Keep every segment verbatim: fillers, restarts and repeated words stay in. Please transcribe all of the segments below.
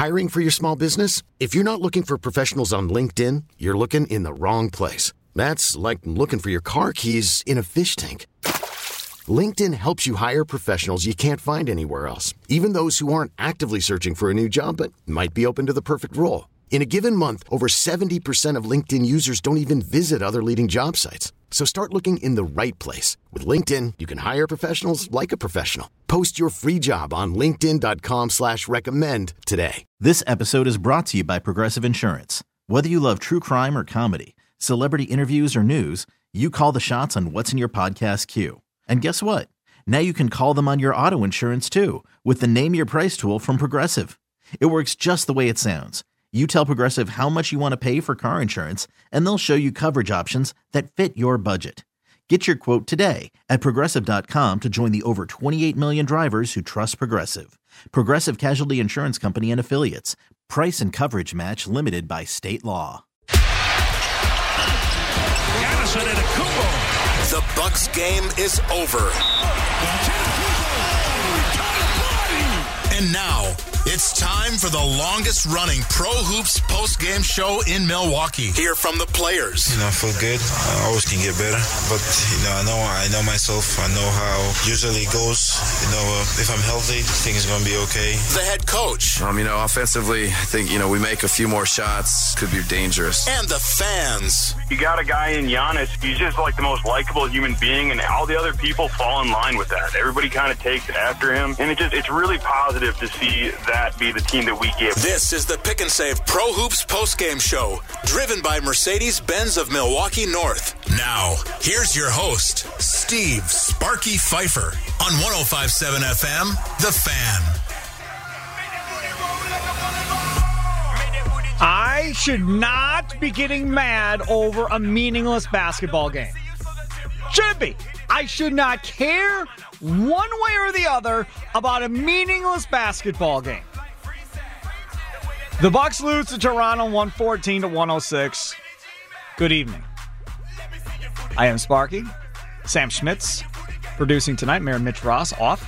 Hiring for your small business? If you're not looking for professionals on LinkedIn, you're looking in the wrong place. That's like looking for your car keys in a fish tank. LinkedIn helps you hire professionals you can't find anywhere else, even those who aren't actively searching for a new job but might be open to the perfect role. In a given month, over seventy percent of LinkedIn users don't even visit other leading job sites. So start looking in the right place. With LinkedIn, you can hire professionals like a professional. Post your free job on linkedin dot com slash recommend today. This episode is brought to you by Progressive Insurance. Whether you love true crime or comedy, celebrity interviews or news, you call the shots on what's in your podcast queue. And guess what? Now you can call them on your auto insurance too with the Name Your Price tool from Progressive. It works just the way it sounds. You tell Progressive how much you want to pay for car insurance, and they'll show you coverage options that fit your budget. Get your quote today at Progressive dot com to join the over twenty-eight million drivers who trust Progressive. Progressive Casualty Insurance Company and Affiliates. Price and coverage match limited by state law. The Bucks game is over. And now, it's time for the longest-running Pro Hoops post-game show in Milwaukee. Hear from the players. You know, I feel good. I always can get better. But, you know, I know I know myself. I know how usually it goes. You know, uh, if I'm healthy, things are going to be okay. The head coach. Um, you know, offensively, I think, you know, we make a few more shots. Could be dangerous. And the fans. You got a guy in Giannis. He's just like the most likable human being, and all the other people fall in line with that. Everybody kind of takes after him. And it just it's really positive to see that be the team that we give. This is the Pick and Save Pro Hoops postgame show, driven by Mercedes-Benz of Milwaukee North. Now, here's your host, Steve Sparky Pfeiffer, on one oh five point seven F M, The Fan. I should not be getting mad over a meaningless basketball game. Should be. I should not care one way or the other about a meaningless basketball game. The Bucks lose to Toronto one fourteen to one oh six. Good evening. I am Sparky. Sam Schmitz producing tonight. Mayor Mitch Ross off.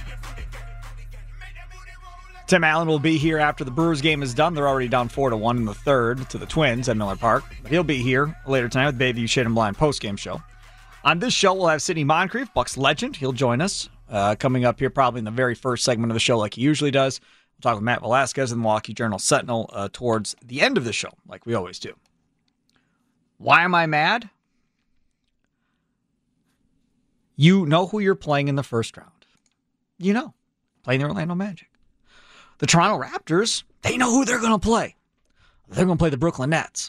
Tim Allen will be here after the Brewers game is done. They're already down four to one in the third to the Twins at Miller Park. But he'll be here later tonight with Bayview Shade and Blind postgame show. On this show, we'll have Sidney Moncrief, Bucks legend. He'll join us uh, coming up here probably in the very first segment of the show like he usually does. We'll talk with Matt Velasquez and the Milwaukee Journal-Sentinel uh, towards the end of the show like we always do. Why am I mad? You know who you're playing in the first round. You know. Playing the Orlando Magic. The Toronto Raptors, they know who they're going to play. They're going to play the Brooklyn Nets.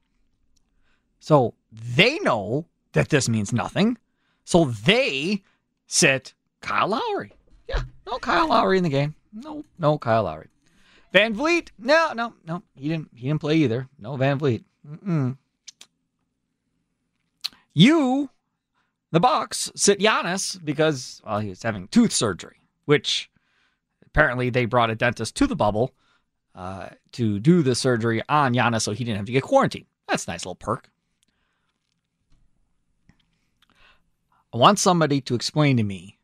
So they know that this means nothing. So they sit Kyle Lowry. Yeah, no Kyle Lowry in the game. No, no Kyle Lowry. Van Vliet? No, no, no. He didn't he didn't play either. No Van Vliet. Mm-mm. You, the Bucks, sit Giannis because, well, he was having tooth surgery, which apparently they brought a dentist to the bubble uh, to do the surgery on Giannis so he didn't have to get quarantined. That's a nice little perk. I want somebody to explain to me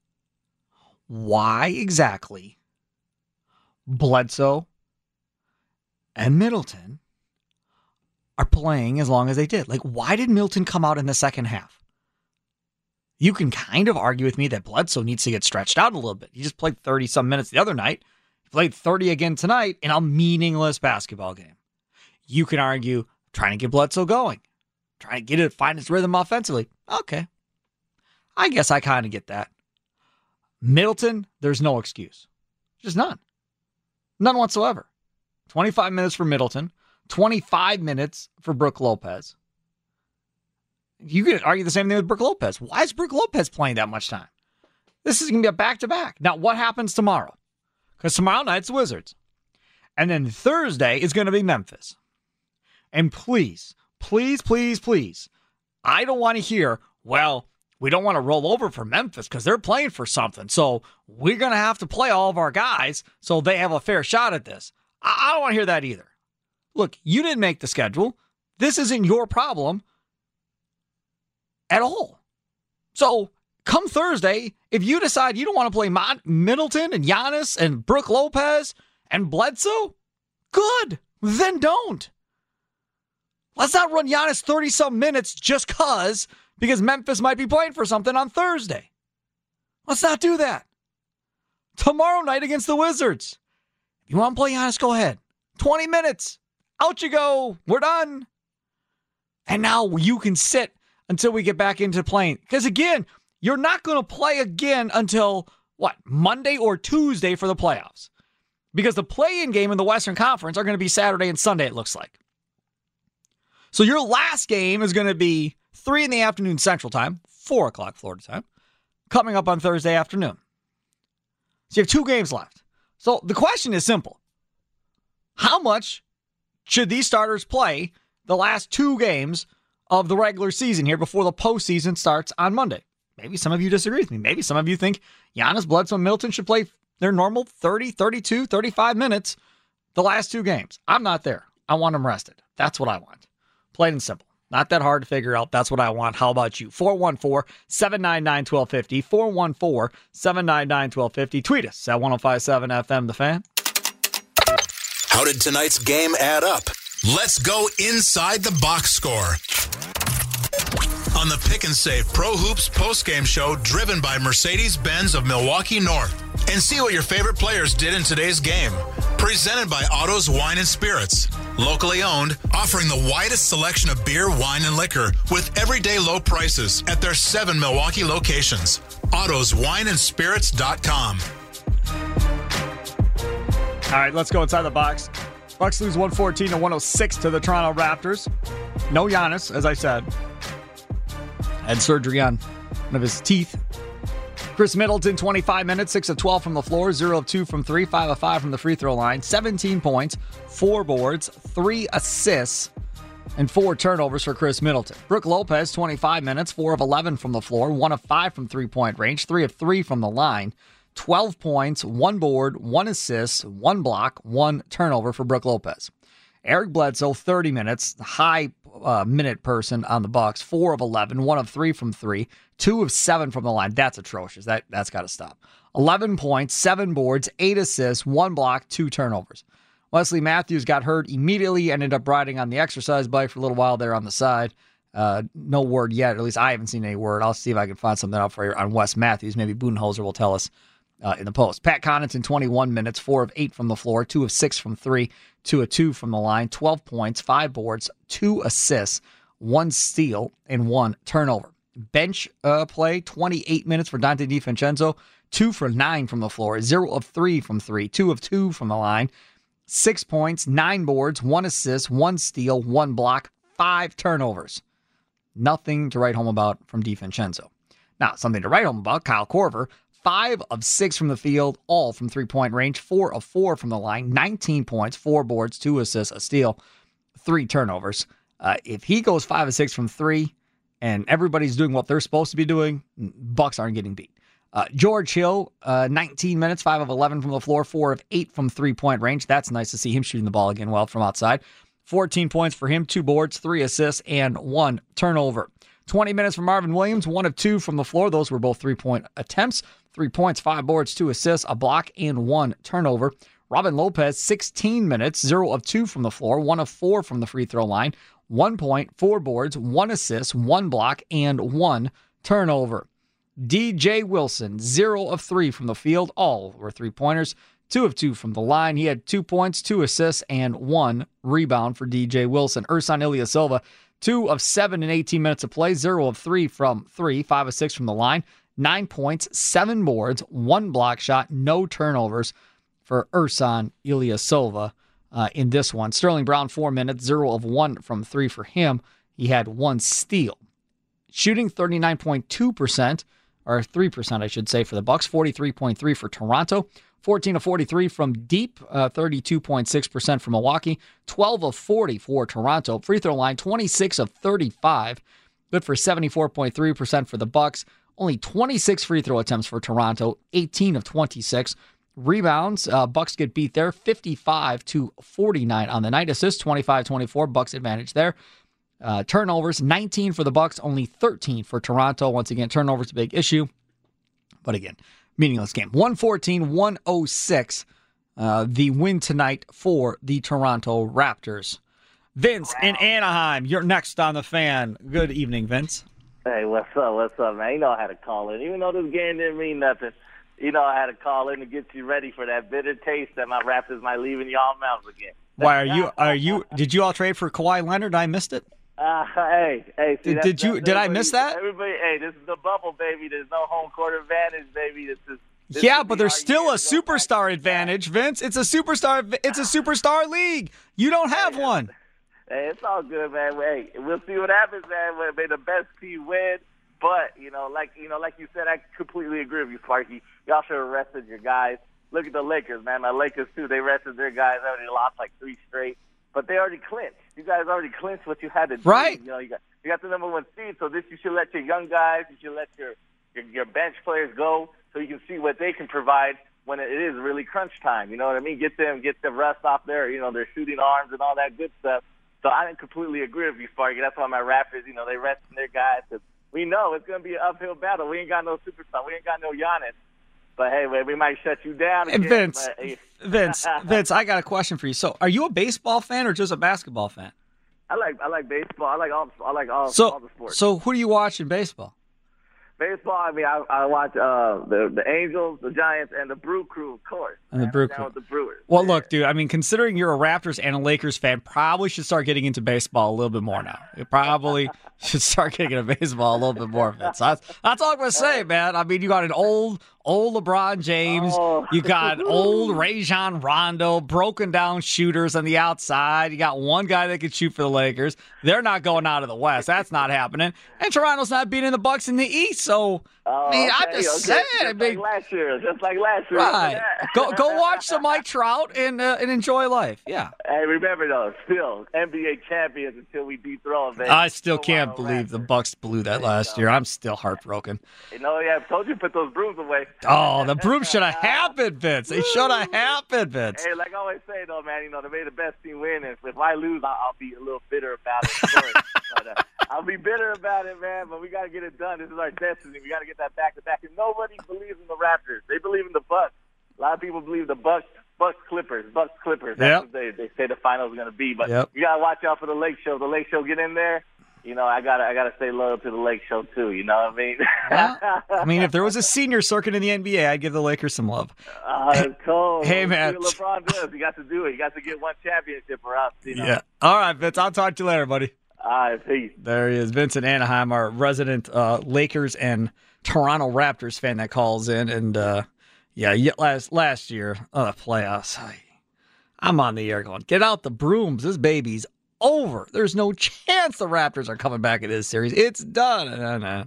why exactly Bledsoe and Middleton are playing as long as they did. Like, why did Middleton come out in the second half? You can kind of argue with me that Bledsoe needs to get stretched out a little bit. He just played thirty-some minutes the other night. He played thirty again tonight in a meaningless basketball game. You can argue trying to get Bledsoe going, trying to get it, find its rhythm offensively. Okay. I guess I kind of get that. Middleton, there's no excuse. Just none. None whatsoever. twenty-five minutes for Middleton. twenty-five minutes for Brook Lopez. You could argue the same thing with Brook Lopez. Why is Brook Lopez playing that much time? This is going to be a back-to-back. Now, what happens tomorrow? Because tomorrow night's Wizards. And then Thursday is going to be Memphis. And please, please, please, please, I don't want to hear, well, we don't want to roll over for Memphis because they're playing for something. So we're going to have to play all of our guys so they have a fair shot at this. I don't want to hear that either. Look, you didn't make the schedule. This isn't your problem at all. So come Thursday, if you decide you don't want to play Mon- Middleton and Giannis and Brook Lopez and Bledsoe, Good. Then don't. Let's not run Giannis thirty-some minutes just cause, because Memphis might be playing for something on Thursday. Let's not do that. Tomorrow night against the Wizards. If you want to play Giannis, go ahead. twenty minutes. Out you go. We're done. And now you can sit until we get back into playing. Because again, you're not going to play again until, what, Monday or Tuesday for the playoffs. Because the play-in game in the Western Conference are going to be Saturday and Sunday, it looks like. So your last game is going to be three in the afternoon Central Time, four o'clock Florida time, coming up on Thursday afternoon. So you have two games left. So the question is simple. How much should these starters play the last two games of the regular season here before the postseason starts on Monday? Maybe some of you disagree with me. Maybe some of you think Giannis, Bledsoe, and Middleton should play their normal thirty, thirty-two, thirty-five minutes the last two games. I'm not there. I want them rested. That's what I want. Plain and simple. Not that hard to figure out. That's what I want. How about you? four one four, seven nine nine, one two five zero. four one four, seven nine nine, one two five zero. Tweet us at ten fifty-seven F M The Fan. How did tonight's game add up? Let's go inside the box score. On the Pick and Save Pro Hoops postgame show driven by Mercedes-Benz of Milwaukee North. And see what your favorite players did in today's game. Presented by Otto's Wine and Spirits. Locally owned, offering the widest selection of beer, wine, and liquor with everyday low prices at their seven Milwaukee locations. Otto's Wine and Spirits dot com. All right, let's go inside the box. Bucks lose one fourteen to one oh six to the Toronto Raptors. No Giannis, as I said. Had surgery on one of his teeth. Chris Middleton, twenty-five minutes, six of twelve from the floor, zero of two from three, five of five from the free throw line, seventeen points, four boards, three assists, and four turnovers for Chris Middleton. Brook Lopez, twenty-five minutes, four of eleven from the floor, one of five from three-point range, three of three from the line, twelve points, one board, one assist, one block, one turnover for Brook Lopez. Eric Bledsoe, thirty minutes, high uh, minute person on the Bucks, four of eleven, one of three from three, two of seven from the line. That's atrocious. That, that's got to stop. eleven points, seven boards, eight assists, one block, two turnovers. Wesley Matthews got hurt immediately, ended up riding on the exercise bike for a little while there on the side. Uh, no word yet, at least I haven't seen any word. I'll see if I can find something out for you on Wes Matthews. Maybe Budenholzer will tell us uh, in the post. Pat Connaughton, twenty-one minutes, four of eight from the floor, two of six from three, two of two from the line, twelve points, five boards, two assists, one steal, and one turnover. Bench uh, play, twenty-eight minutes for Dante DiVincenzo, two for nine from the floor, zero of three from three, two of two from the line, six points, nine boards, one assist, one steal, one block, five turnovers. Nothing to write home about from DiVincenzo. Now, something to write home about, Kyle Korver, five of six from the field, all from three-point range, four of four from the line, nineteen points, four boards, two assists, a steal, three turnovers. Uh, if he goes five of six from three, and everybody's doing what they're supposed to be doing, Bucks aren't getting beat. Uh, George Hill, uh, nineteen minutes, five of eleven from the floor, four of eight from three-point range. That's nice to see him shooting the ball again well from outside. fourteen points for him, two boards, three assists, and one turnover. twenty minutes for Marvin Williams, one of two from the floor. Those were both three-point attempts. Three points, five boards, two assists, a block, and one turnover. Robin Lopez, sixteen minutes, zero of two from the floor, one of four from the free throw line, one point, four boards, one assist, one block, and one turnover. D J Wilson, zero of three from the field, all were three-pointers, two of two from the line. He had two points, two assists, and one rebound for D J Wilson. Ersan Ilyasova, two of seven in eighteen minutes of play, zero of three from three, five of six from the line, nine points, seven boards, one block shot, no turnovers for Ersan Ilyasova uh, in this one. Sterling Brown, four minutes, zero of one from three for him. He had one steal. Shooting thirty-nine point two percent, or three percent I should say, for the Bucks, forty-three point three for Toronto, fourteen of forty-three from deep, uh, thirty-two point six percent for Milwaukee, twelve of forty for Toronto. Free throw line, twenty-six of thirty-five, good for seventy-four point three percent for the Bucks. Only twenty-six free throw attempts for Toronto, eighteen of twenty-six. Rebounds, uh, Bucks get beat there, fifty-five to forty-nine on the night. Assists, twenty-five twenty-four, Bucks advantage there. Uh, turnovers, nineteen for the Bucks, only thirteen for Toronto. Once again, turnovers a big issue. But again, meaningless game. one fourteen, one oh six uh, the win tonight for the Toronto Raptors. Vince in Anaheim, you're next on the Fan. Good evening, Vince. Hey, what's up? What's up, man? You know I had to call in. Even though this game didn't mean nothing, you know I had to call in to get you ready for that bitter taste that my Raptors might leave in y'all mouths again. Why are you? Are you? Did you all trade for Kawhi Leonard? I missed it. Uh, hey, hey. See, did, did you? Did I miss that? Everybody, hey, this is the bubble, baby. There's no home court advantage, baby. This is. This yeah, but there's still a superstar advantage, Vince. It's a superstar. It's a superstar league. You don't have hey, one. Hey, it's all good, man. Hey, we'll see what happens, man. May the best team win. But you know, like you know, like you said, I completely agree with you, Sparky. Y'all should have rested your guys. Look at the Lakers, man. My Lakers too. They rested their guys. They already lost like three straight, but they already clinched. You guys already clinched what you had to do. Right. You know, you got you got the number one seed. So this, you should let your young guys, you should let your your, your bench players go, so you can see what they can provide when it is really crunch time. You know what I mean? Get them, get the rust off their, you know, their shooting arms and all that good stuff. So I didn't completely agree with you, Sparky. That's why my Raptors, you know, they resting their guys. Cause we know it's going to be an uphill battle. We ain't got no superstar. We ain't got no Giannis. But, hey, man, we might shut you down again. And Vince, but, hey. Vince, Vince, I got a question for you. So are you a baseball fan or just a basketball fan? I like I like baseball. I like all I like all, so, all the sports. So who do you watch in baseball? Baseball, I mean, I, I watch uh, the the Angels, the Giants, and the Brew Crew, of course. And the Brew Crew. With the Brewers. Well, yeah. Look, dude, I mean, considering you're a Raptors and a Lakers fan, probably should start getting into baseball a little bit more now. You probably should start getting into baseball a little bit more, Vince. That's, that's all I'm going to say, man. I mean, you got an old, old LeBron James. Oh. You got old Rajon Rondo, broken down shooters on the outside. You got one guy that can shoot for the Lakers. They're not going out of the West. That's not happening. And Toronto's not beating the Bucks in the East, so... Oh, I mean, okay, I'm just okay. saying. Just I mean, like last year, just like last year. Right. go go watch some Mike Trout and uh, and enjoy life. Yeah. Hey, remember though, still N B A champions until we dethrone them. I still can't believe the Bucks blew that last year. I'm still heartbroken. You know, yeah, I told you to put those brooms away. Oh, the broom should have happened, Vince. They should have happened, Vince. Hey, like I always say though, man, you know, they made the best team win, and if I lose, I'll, I'll be a little bitter about it. Of course. but, uh, I'll be bitter about it, man, but we got to get it done. This is our destiny. We got to get that back-to-back. And nobody believes in the Raptors. They believe in the Bucks. A lot of people believe the Bucks, Bucks Clippers, Bucks Clippers. That's yep. what they, they say the finals is going to be. But yep. you got to watch out for the Lake Show. The Lake Show get in there. You know, I got I got to stay loyal to the Lake Show, too. You know what I mean? Well, I mean, if there was a senior circuit in the N B A, I'd give the Lakers some love. Uh, cool. Hey, man. See what LeBron does. You got to do it. You got to get one championship or else. You know? Yeah. All right, Vince. I'll talk to you later, buddy. All right, peace. There he is, Vincent Anaheim, our resident uh, Lakers and Toronto Raptors fan that calls in. And, uh, yeah, last last year, uh, the playoffs, I, I'm on the air going, get out the brooms. This baby's over. There's no chance the Raptors are coming back in this series. It's done. No, no,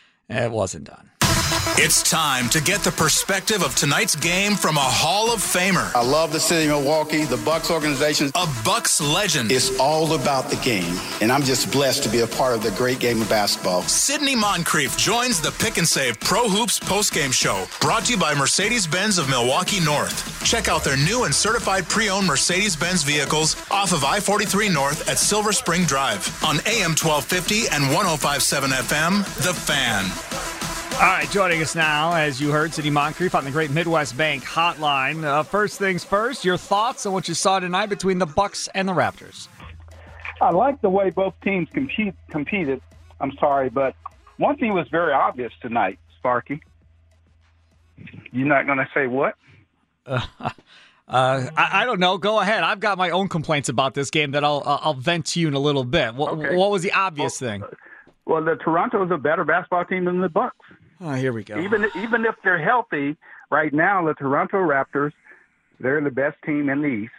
it wasn't done. It's time to get the perspective of tonight's game from a Hall of Famer. I love the city of Milwaukee, the Bucks organization. A Bucks legend. It's all about the game, and I'm just blessed to be a part of the great game of basketball. Sidney Moncrief joins the Pick and Save Pro Hoops postgame show, brought to you by Mercedes-Benz of Milwaukee North. Check out their new and certified pre-owned Mercedes-Benz vehicles off of I forty-three North at Silver Spring Drive on A M twelve fifty and one oh five point seven F M, The Fan. All right, joining us now, as you heard, Sidney Moncrief on the Great Midwest Bank Hotline. Uh, first things first, your thoughts on what you saw tonight between the Bucks and the Raptors. I like the way both teams compete, competed. I'm sorry, but one thing was very obvious tonight, Sparky. You're not going to say what? Uh, uh, I, I don't know. Go ahead. I've got my own complaints about this game that I'll uh, I'll vent to you in a little bit. What, okay. what was the obvious well, thing? Well, the Toronto is a better basketball team than the Bucks. Oh, here we go. Even even if they're healthy right now, the Toronto Raptors, they're the best team in the East.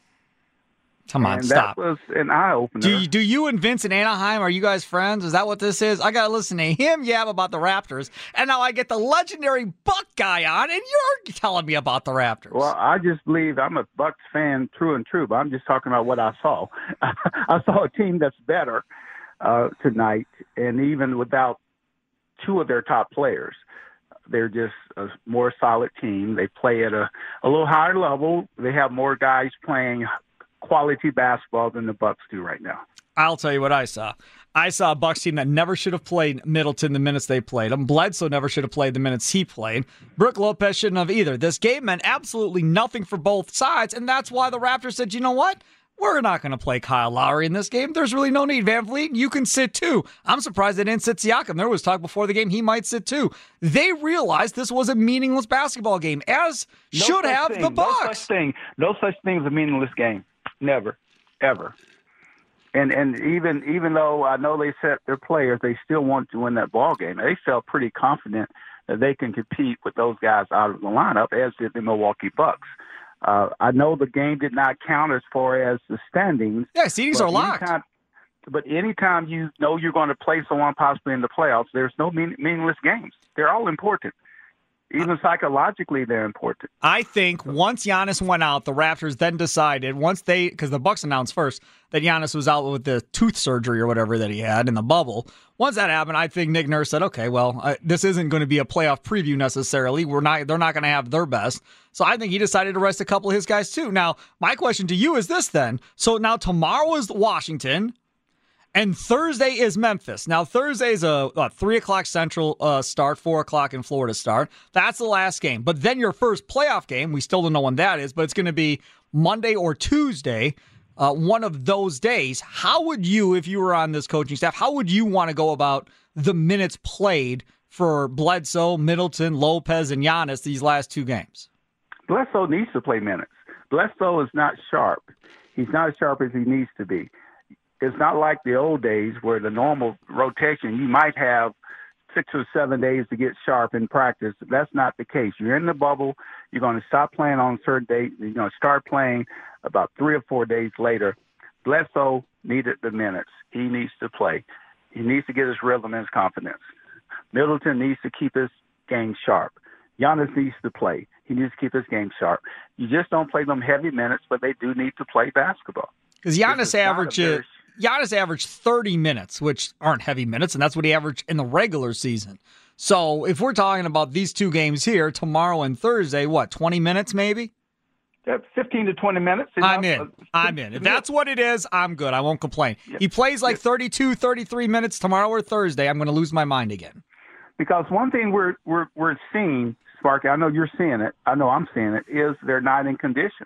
Come on, and stop. That was an eye-opener. Do you, do you and Vince in Anaheim, are you guys friends? Is that what this is? I got to listen to him yab about the Raptors, and now I get the legendary Buck guy on, and you're telling me about the Raptors. Well, I just believe I'm a Bucks fan, true and true, but I'm just talking about what I saw. I saw a team that's better uh, tonight, and even without two of their top players, they're just a more solid team. They play at a, a little higher level. They have more guys playing quality basketball than the Bucks do right now. I'll tell you what I saw. I saw a Bucks team that never should have played Middleton the minutes they played him. Bledsoe never should have played the minutes he played. Brook Lopez shouldn't have either. This game meant absolutely nothing for both sides, and that's why the Raptors said, you know what? We're not going to play Kyle Lowry in this game. There's really no need. Van Vliet, you can sit too. I'm surprised they didn't sit Siakam. There was talk before the game he might sit too. They realized this was a meaningless basketball game, as No should such have thing. the No Bucks. such thing. No such thing as a meaningless game. Never, ever. And and even even though I know they set their players, they still want to win that ball game. They felt pretty confident that they can compete with those guys out of the lineup, as did the Milwaukee Bucks. Uh, I know the game did not count as far as the standings. Yeah, seedings are locked. Anytime, but anytime you know you're going to play someone possibly in the playoffs, there's no mean, meaningless games. They're all important. Even psychologically, they're important. I think once Giannis went out, the Raptors then decided, once they, because the Bucks announced first that Giannis was out with the tooth surgery or whatever that he had in the bubble. Once that happened, I think Nick Nurse said, okay, well, uh, this isn't going to be a playoff preview necessarily. We're not, they're not going to have their best. So I think he decided to rest a couple of his guys too. Now, my question to you is this then. So now tomorrow is Washington. And Thursday is Memphis. Now, Thursday is a, a three o'clock Central uh, start, four o'clock in Florida start. That's the last game. But then your first playoff game, we still don't know when that is, but it's going to be Monday or Tuesday, uh, one of those days. How would you, if you were on this coaching staff, how would you want to go about the minutes played for Bledsoe, Middleton, Lopez, and Giannis these last two games? Bledsoe needs to play minutes. Bledsoe is not sharp. He's not as sharp as he needs to be. It's not like the old days where the normal rotation, you might have six or seven days to get sharp in practice. That's not the case. You're in the bubble. You're going to stop playing on a certain date. You're going to start playing about three or four days later. Bledsoe needed the minutes. He needs to play. He needs to get his rhythm and his confidence. Middleton needs to keep his game sharp. Giannis needs to play. He needs to keep his game sharp. You just don't play them heavy minutes, but they do need to play basketball. Because Giannis averages Giannis averaged thirty minutes, which aren't heavy minutes, and that's what he averaged in the regular season. So if we're talking about these two games here, tomorrow and Thursday, what, twenty minutes maybe? Yeah, fifteen to twenty minutes. I'm in. I'm in. If that's what it is, I'm good. I won't complain. Yeah. He plays like thirty-two, thirty-three minutes tomorrow or Thursday. I'm going to lose my mind again. Because one thing we're we're we're seeing, Sparky, I know you're seeing it, I know I'm seeing it, is they're not in condition.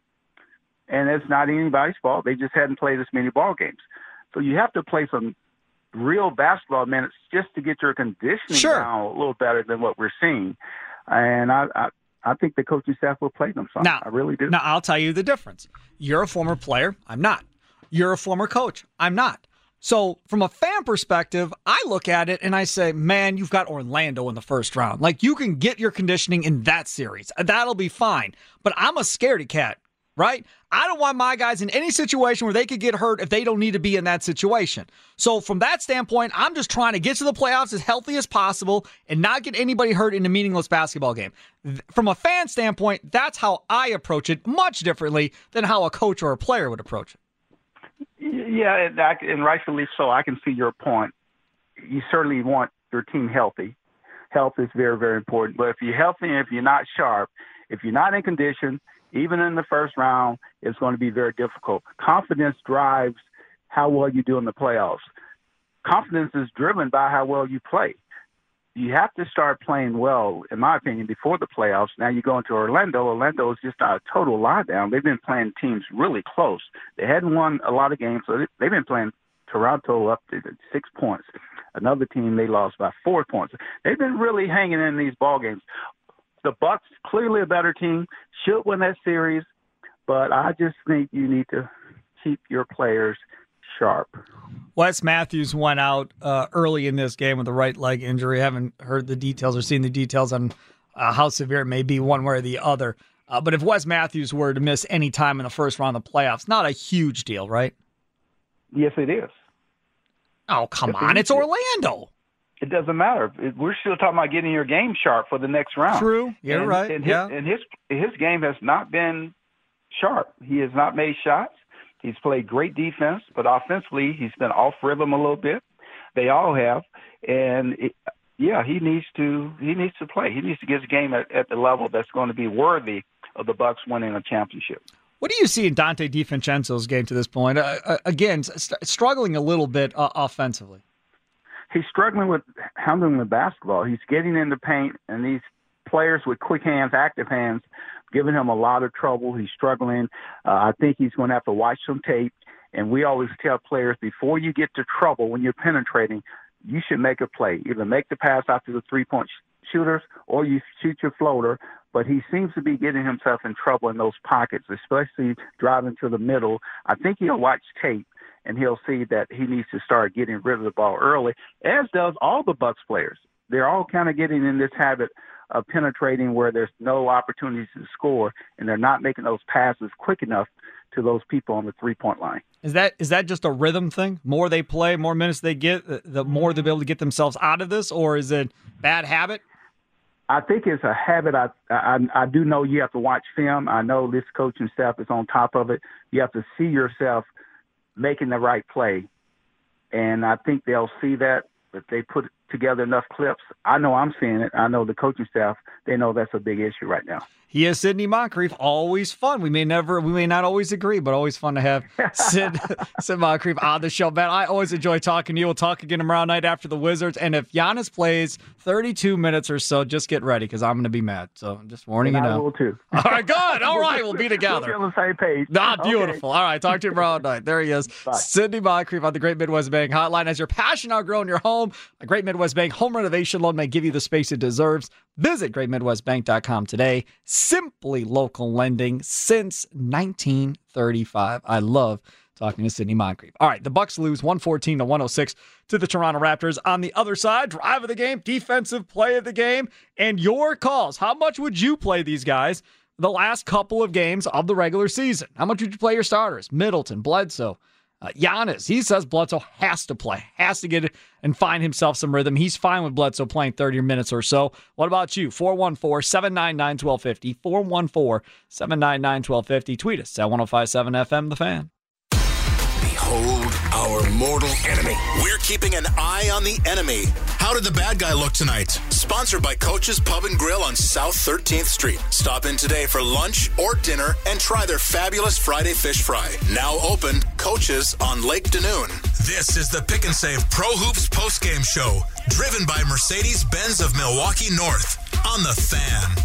And it's not anybody's fault. They just hadn't played as many ball games. So you have to play some real basketball minutes just to get your conditioning sure. down a little better than what we're seeing. And I, I, I think the coaching staff will play them some. Now, I really do. Now, I'll tell you the difference. You're a former player. I'm not. You're a former coach. I'm not. So from a fan perspective, I look at it and I say, man, you've got Orlando in the first round. Like, you can get your conditioning in that series. That'll be fine. But I'm a scaredy cat. Right? I don't want my guys in any situation where they could get hurt if they don't need to be in that situation. So from that standpoint, I'm just trying to get to the playoffs as healthy as possible and not get anybody hurt in a meaningless basketball game. From a fan standpoint, that's how I approach it, much differently than how a coach or a player would approach it. Yeah, and, I, and rightfully so. I can see your point. You certainly want your team healthy. Health is very, very important. But if you're healthy and if you're not sharp, if you're not in condition, even in the first round, it's going to be very difficult. Confidence drives how well you do in the playoffs. Confidence is driven by how well you play. You have to start playing well, in my opinion, before the playoffs. Now you go into Orlando. Orlando is just a total lie down. They've been playing teams really close. They hadn't won a lot of games, so they've been playing Toronto up to six points. Another team, they lost by four points. They've been really hanging in these ball games. The Bucks, clearly a better team, should win that series, but I just think you need to keep your players sharp. Wes Matthews went out uh, early in this game with a right leg injury. I haven't heard the details or seen the details on uh, how severe it may be one way or the other. Uh, but if Wes Matthews were to miss any time in the first round of the playoffs, not a huge deal, right? Yes, it is. Oh, come yes, on. It it's Orlando. It doesn't matter. We're still talking about getting your game sharp for the next round. True. You're and, right. And his, yeah. and his his game has not been sharp. He has not made shots. He's played great defense, but offensively he's been off rhythm a little bit. They all have, and it, yeah, he needs to he needs to play. He needs to get his game at, at the level that's going to be worthy of the Bucks winning a championship. What do you see in Dante DiVincenzo's game to this point? Uh, uh, again, st- struggling a little bit uh, offensively. he's struggling with handling the basketball. He's getting in the paint, and these players with quick hands, active hands, giving him a lot of trouble. He's struggling. Uh, I think he's going to have to watch some tape. And we always tell players, before you get to trouble when you're penetrating, you should make a play. Either make the pass out to the three-point sh- shooters or you shoot your floater. But he seems to be getting himself in trouble in those pockets, especially driving to the middle. I think he'll watch tape, and he'll see that he needs to start getting rid of the ball early, as does all the Bucks players. They're all kind of getting in this habit of penetrating where there's no opportunities to score, and they're not making those passes quick enough to those people on the three-point line. Is that is that just a rhythm thing? More they play, more minutes they get, the more they'll be able to get themselves out of this, or is it bad habit? I think it's a habit. I, I I do know you have to watch film. I know this coaching staff is on top of it. You have to see yourself making the right play, and I think they'll see that if they put together enough clips. I know I'm seeing it. I know the coaching staff, they know that's a big issue right now. He is Sidney Moncrief. Always fun. We may never, we may not always agree, but always fun to have Sid, Sid Moncrief on the show. Man, I always enjoy talking to you. We'll talk again tomorrow night after the Wizards. And if Giannis plays thirty-two minutes or so, just get ready because I'm going to be mad. So I'm just warning and you I now. will too. All right, good. All right, we'll be together. We'll be on the same page. Not beautiful. Okay. All right, talk to you tomorrow night. There he is. Bye. Sidney Moncrief on the Great Midwest Bank Hotline. As your passion outgrowing your home, a Great Midwest Bank home renovation loan may give you the space it deserves. Visit great midwest bank dot com today. Simply local lending since nineteen thirty-five. I love talking to Sidney Moncrief. All right, the Bucks lose one fourteen to one oh six to the Toronto Raptors. On the other side, drive of the game, defensive play of the game, and your calls. How much would you play these guys the last couple of games of the regular season? How much would you play your starters? Middleton, Bledsoe, Uh, Giannis, he says Bledsoe has to play, has to get it and find himself some rhythm. He's fine with Bledsoe playing thirty minutes or so. What about you? four one four, seven nine nine, one two five zero. four one four, seven nine nine, one two five zero. Tweet us at one oh five seven F M, The Fan. Behold our mortal enemy. We're keeping an eye on the enemy. How did the bad guy look tonight? Sponsored by Coach's Pub and Grill on South thirteenth Street. Stop in today for lunch or dinner and try their fabulous Friday fish fry. Now open, Coach's on Lake Danoon. This is the Pick and Save Pro Hoops postgame show, driven by Mercedes-Benz of Milwaukee North on The Fan.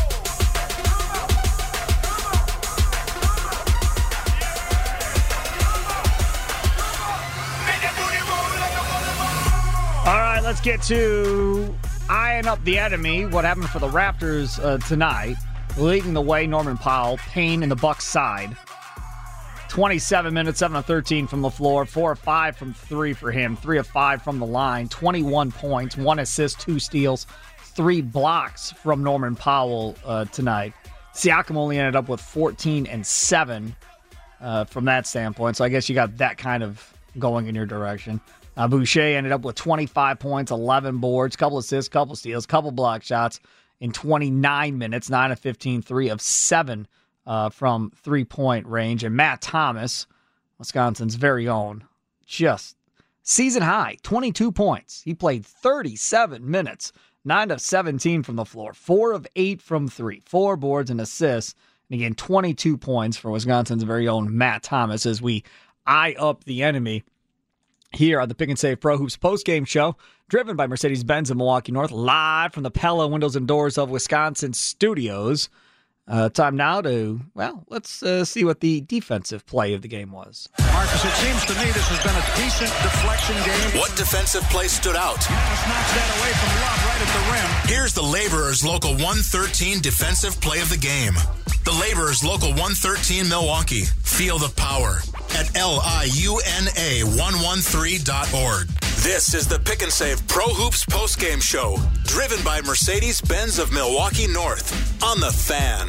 All right, let's get to eyeing up the enemy. What happened for the Raptors uh, tonight? Leading the way, Norman Powell, Payne in the Bucks side. twenty-seven minutes, seven of thirteen from the floor, four of five from three for him, three of five from the line, twenty-one points, one assist, two steals, three blocks from Norman Powell uh, tonight. Siakam only ended up with fourteen and seven uh, from that standpoint, so I guess you got that kind of going in your direction. Uh, Boucher ended up with twenty-five points, eleven boards, couple assists, couple steals, couple block shots in twenty-nine minutes, nine of fifteen, three of seven uh, from three-point range. And Matt Thomas, Wisconsin's very own, just season high, twenty-two points. He played thirty-seven minutes, nine of seventeen from the floor, four of eight from three, four boards and assists. And again, twenty-two points for Wisconsin's very own Matt Thomas as we eye up the enemy here on the Pick and Save Pro Hoops postgame show, driven by Mercedes-Benz of Milwaukee North, live from the Pella Windows and Doors of Wisconsin studios. Uh, time now to, well, let's uh, see what the defensive play of the game was. Marcus, it seems to me this has been a decent deflection game. What defensive play stood out? Giannis knocks that away from Love right at the rim. Here's the Laborers Local one thirteen defensive play of the game. The Laborers Local one thirteen Milwaukee. Feel the power at L I U N A one one three dot org. This is the Pick and Save Pro Hoops postgame show, driven by Mercedes-Benz of Milwaukee North on The Fan.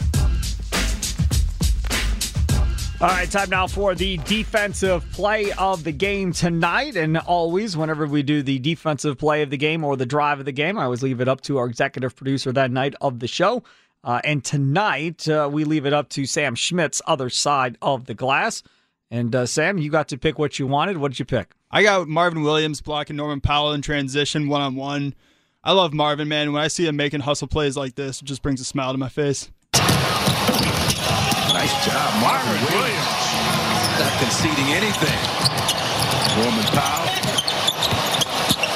All right, time now for the defensive play of the game tonight. And always, whenever we do the defensive play of the game or the drive of the game, I always leave it up to our executive producer that night of the show. Uh, and tonight, uh, we leave it up to Sam Schmidt's other side of the glass. And uh, Sam, you got to pick what you wanted. What did you pick? I got Marvin Williams blocking Norman Powell in transition one-on-one. I love Marvin, man. When I see him making hustle plays like this, it just brings a smile to my face. Nice job, Marvin Williams. Not conceding anything. Norman Powell.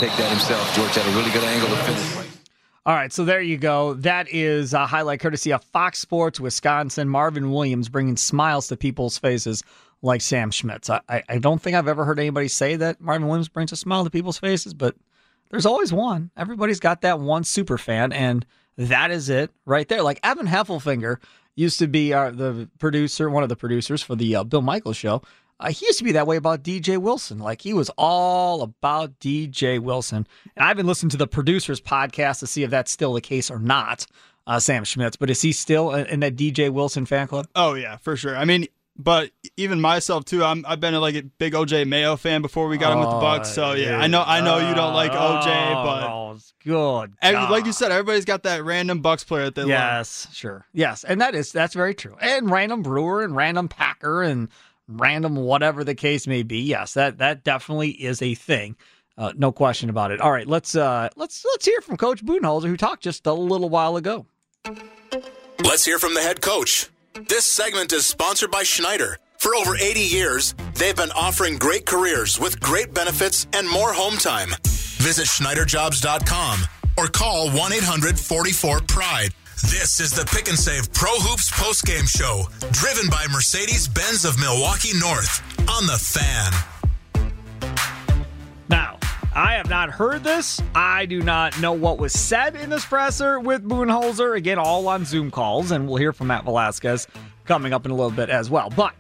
take that himself. George had a really good angle to finish. All right, so there you go. That is a highlight courtesy of Fox Sports Wisconsin. Marvin Williams bringing smiles to people's faces like Sam Schmitz. I, I, I don't think I've ever heard anybody say that Marvin Williams brings a smile to people's faces, but there's always one. Everybody's got that one super fan, and that is it right there. Like Evan Heffelfinger used to be our, the producer, one of the producers for the uh, Bill Michaels show. Uh, he used to be that way about D J Wilson. Like, he was all about D J Wilson. And I've been listening to the producers podcast to see if that's still the case or not, uh, Sam Schmitz. But is he still in, in that D J Wilson fan club? Oh, yeah, for sure. I mean, but even myself, too, I'm, I've been a, like a big O J Mayo fan before we got him with the Bucks. So, yeah, I know I know you don't like O J, but oh, it's good. every, like you said, everybody's got that random Bucks player that they yes, love. Yes, sure. Yes, and that is that's very true. And random Brewer and random Packer and random whatever the case may be. Yes, that that definitely is a thing. Uh, no question about it. All right, let's uh, let's let's hear from Coach Budenholzer, who talked just a little while ago. Let's hear from the head coach. This segment is sponsored by Schneider. For over eighty years, they've been offering great careers with great benefits and more home time. Visit Schneider Jobs dot com or call one eight hundred forty-four pride. This is the Pick and Save Pro Hoops postgame show, driven by Mercedes-Benz of Milwaukee North on The Fan. Now, I have not heard this. I do not know what was said in this presser with Budenholzer. Again, all on Zoom calls, and we'll hear from Matt Velasquez coming up in a little bit as well. But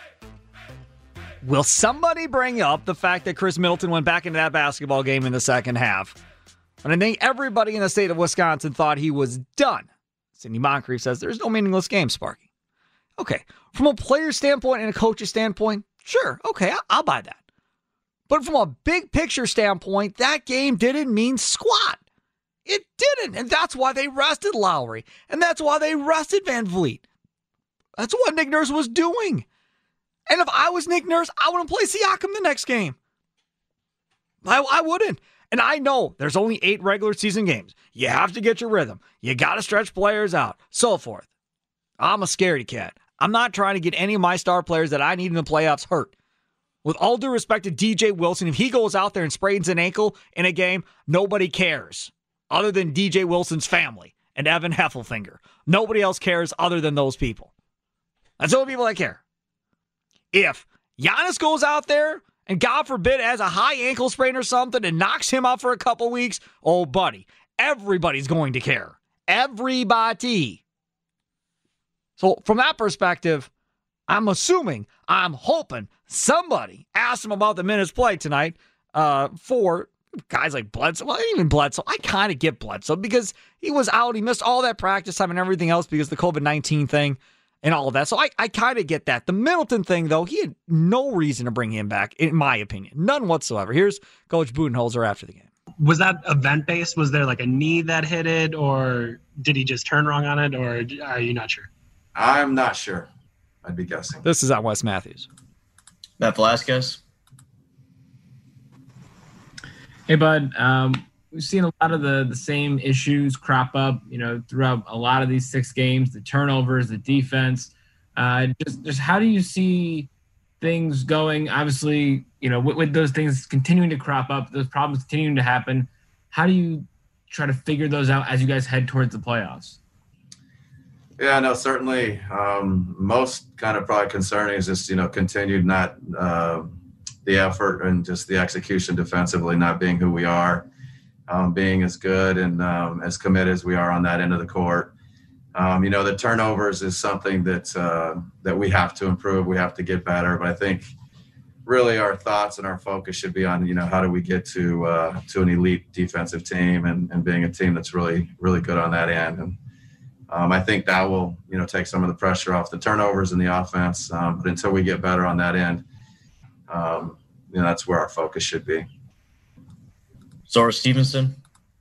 will somebody bring up the fact that Chris Middleton went back into that basketball game in the second half? And I think everybody in the state of Wisconsin thought he was done. Cindy Moncrief says there's no meaningless game, Sparky. Okay, from a player standpoint and a coach's standpoint, sure, okay, I'll buy that. But from a big picture standpoint, that game didn't mean squat. It didn't, and that's why they rested Lowry, and that's why they rested Van Vliet. That's what Nick Nurse was doing. And if I was Nick Nurse, I wouldn't play Siakam the next game. I, I wouldn't. And I know there's only eight regular season games. You have to get your rhythm. You got to stretch players out, so forth. I'm a scaredy cat. I'm not trying to get any of my star players that I need in the playoffs hurt. With all due respect to D J Wilson, if he goes out there and sprains an ankle in a game, nobody cares other than D J Wilson's family and Evan Heffelfinger. Nobody else cares other than those people. That's the only people that care. If Giannis goes out there and God forbid has a high ankle sprain or something and knocks him out for a couple weeks, oh, buddy, everybody's going to care. Everybody. So from that perspective, I'm assuming, I'm hoping somebody asked him about the minutes played tonight uh, for guys like Bledsoe. Well, even Bledsoe. I kind of get Bledsoe because he was out. He missed all that practice time and everything else because of the covid nineteen thing and all of that. So I, I kind of get that. The Middleton thing, though, he had no reason to bring him back, in my opinion. None whatsoever. Here's Coach Budenholzer after the game. Was that event-based? Was there like a knee that hit it, or did he just turn wrong on it, or are you not sure? I'm not sure. I'd be guessing. This is on Wes Matthews. Matt Velasquez. Hey, bud. Um, we've seen a lot of the, the same issues crop up, you know, throughout a lot of these six games, the turnovers, the defense. Uh, just, just how do you see things going? Obviously, you know, with, with those things continuing to crop up, those problems continuing to happen, how do you try to figure those out as you guys head towards the playoffs? Yeah, no, certainly. Um, most kind of probably concerning is just, you know, continued not uh, the effort and just the execution defensively, not being who we are, um, being as good and um, as committed as we are on that end of the court. Um, you know, the turnovers is something that uh, that we have to improve. We have to get better. But I think really our thoughts and our focus should be on, you know, how do we get to uh, to an elite defensive team and, and being a team that's really, really good on that end. And Um, I think that will, you know, take some of the pressure off the turnovers in the offense. Um, but until we get better on that end, um, you know, that's where our focus should be. Zora Stevenson.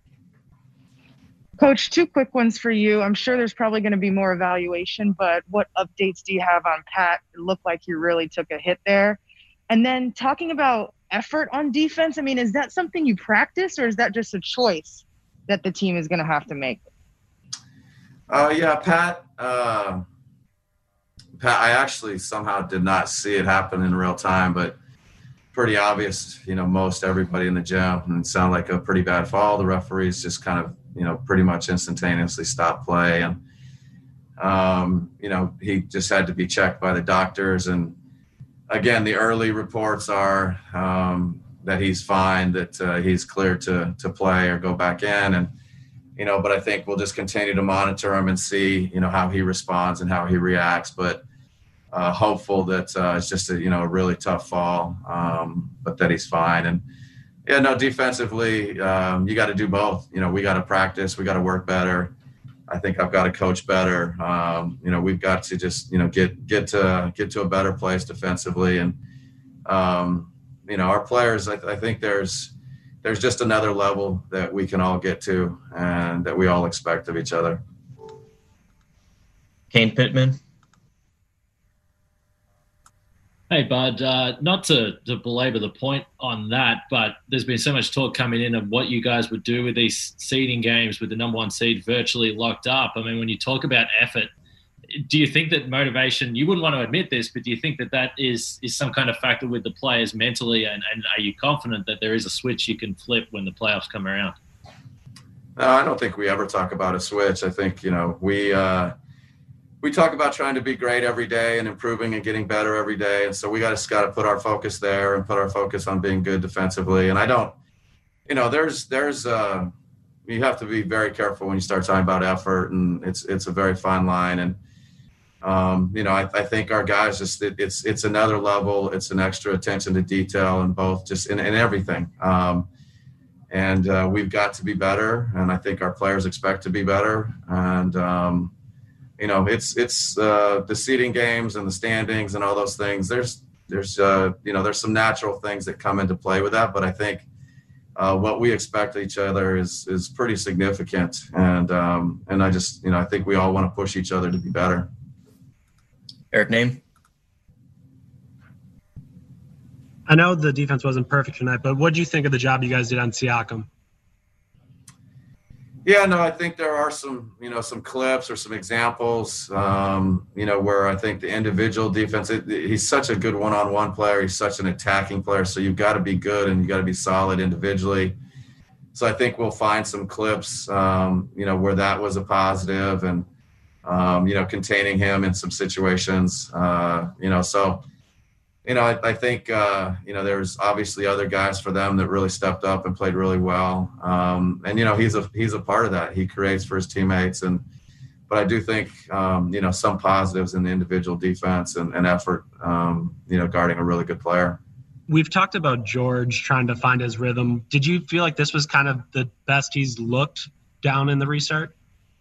Coach, two quick ones for you. I'm sure there's probably going to be more evaluation, but what updates do you have on Pat? It looked like he really took a hit there. And then talking about effort on defense, I mean, is that something you practice or is that just a choice that the team is going to have to make? Uh, yeah, Pat, uh, Pat, I actually somehow did not see it happen in real time, but pretty obvious, you know, most everybody in the gym, and it sounded like a pretty bad fall. The referees just kind of, you know, pretty much instantaneously stopped play. And, um, you know, he just had to be checked by the doctors. And again, the early reports are um, that he's fine, that uh, he's clear to, to play or go back in. And, you know, but I think we'll just continue to monitor him and see, you know, how he responds and how he reacts. But uh, hopeful that uh, it's just a, you know, a really tough fall, um, but that he's fine. And yeah, no, defensively, um, you got to do both. You know, we got to practice, we got to work better. I think I've got to coach better. Um, you know, we've got to just, you know, get, get to, get to a better place defensively. And, um, you know, our players, I, I think there's, there's just another level that we can all get to and that we all expect of each other. Kane Pittman. Hey, Bud, uh, not to, to belabor the point on that, but there's been so much talk coming in of what you guys would do with these seeding games with the number one seed virtually locked up. I mean, when you talk about effort, do you think that motivation, you wouldn't want to admit this, but do you think that that is, is some kind of factor with the players mentally? And, and are you confident that there is a switch you can flip when the playoffs come around? No, I don't think we ever talk about a switch. I think, you know, we uh, we talk about trying to be great every day and improving and getting better every day. And so we got to got to put our focus there and put our focus on being good defensively. And I don't, you know, there's there's uh, you have to be very careful when you start talking about effort, and it's it's a very fine line. And Um, you know, I, I think our guys just, it, it's, it's another level. It's an extra attention to detail and both just in, in everything. Um, and uh, we've got to be better. And I think our players expect to be better. And, um, you know, it's, it's uh, the seeding games and the standings and all those things. There's, there's, uh, you know, there's some natural things that come into play with that. But I think uh, what we expect of each other is, is pretty significant. And, um, and I just, you know, I think we all want to push each other to be better. Eric Name. I know the defense wasn't perfect tonight, but what do you think of the job you guys did on Siakam? Yeah, no, I think there are some, you know, some clips or some examples, um, you know, where I think the individual defense, it, he's such a good one-on-one player. He's such an attacking player. So you've got to be good and you got to be solid individually. So I think we'll find some clips, um, you know, where that was a positive and, Um, you know, containing him in some situations, uh, you know, so, you know, I, I think, uh, you know, there's obviously other guys for them that really stepped up and played really well. Um, and, you know, he's a, he's a part of that. He creates for his teammates. And, but I do think, um, you know, some positives in the individual defense and, and effort, um, you know, guarding a really good player. We've talked about George trying to find his rhythm. Did you feel like this was kind of the best he's looked down in the restart?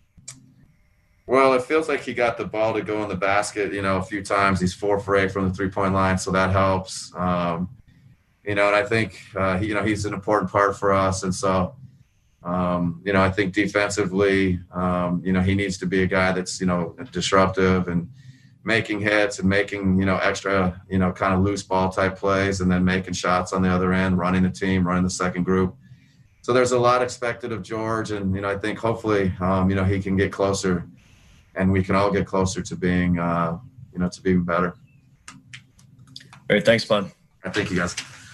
Well, it feels like he got the ball to go in the basket, you know, a few times. He's four for eight from the three-point line, so that helps. Um, you know, and I think, uh, he, you know, he's an important part for us. And so, um, you know, I think defensively, um, you know, he needs to be a guy that's, you know, disruptive and making hits and making, you know, extra, you know, kind of loose ball type plays and then making shots on the other end, running the team, running the second group. So there's a lot expected of George. And, you know, I think hopefully, um, you know, he can get closer. And we can all get closer to being, uh, you know, to being better. All right, thanks, Bud. Thank you, guys.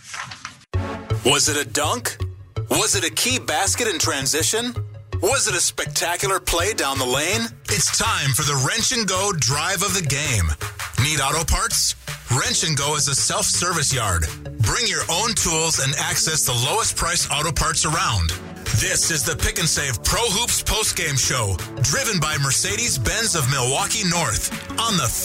Was it a dunk? Was it a key basket in transition? Was it a spectacular play down the lane? It's time for the Wrench and Go Drive of the Game. Need auto parts? Wrench and Go is a self-service yard. Bring your own tools and access the lowest price auto parts around. This is the Pick and Save Pro Hoops postgame show, driven by Mercedes-Benz of Milwaukee North on The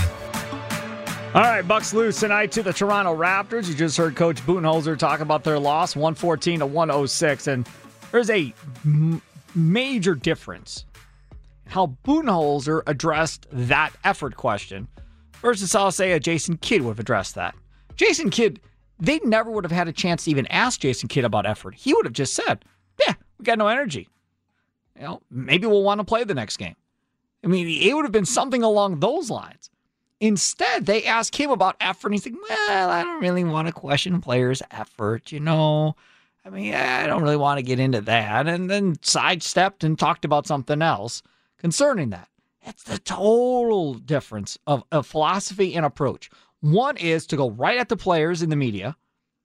Fan. All right, Bucks lose tonight to the Toronto Raptors. You just heard Coach Budenholzer talk about their loss, one fourteen to one oh six, and there's a m- major difference in how Budenholzer addressed that effort question versus I'll say a Jason Kidd would have addressed that. Jason Kidd, they never would have had a chance to even ask Jason Kidd about effort. He would have just said, yeah, we got no energy. You know, maybe we'll want to play the next game. I mean, it would have been something along those lines. Instead, they asked him about effort, and he's like, well, I don't really want to question players' effort, you know. I mean, I don't really want to get into that. And then sidestepped and talked about something else concerning that. It's the total difference of, of philosophy and approach. One is to go right at the players in the media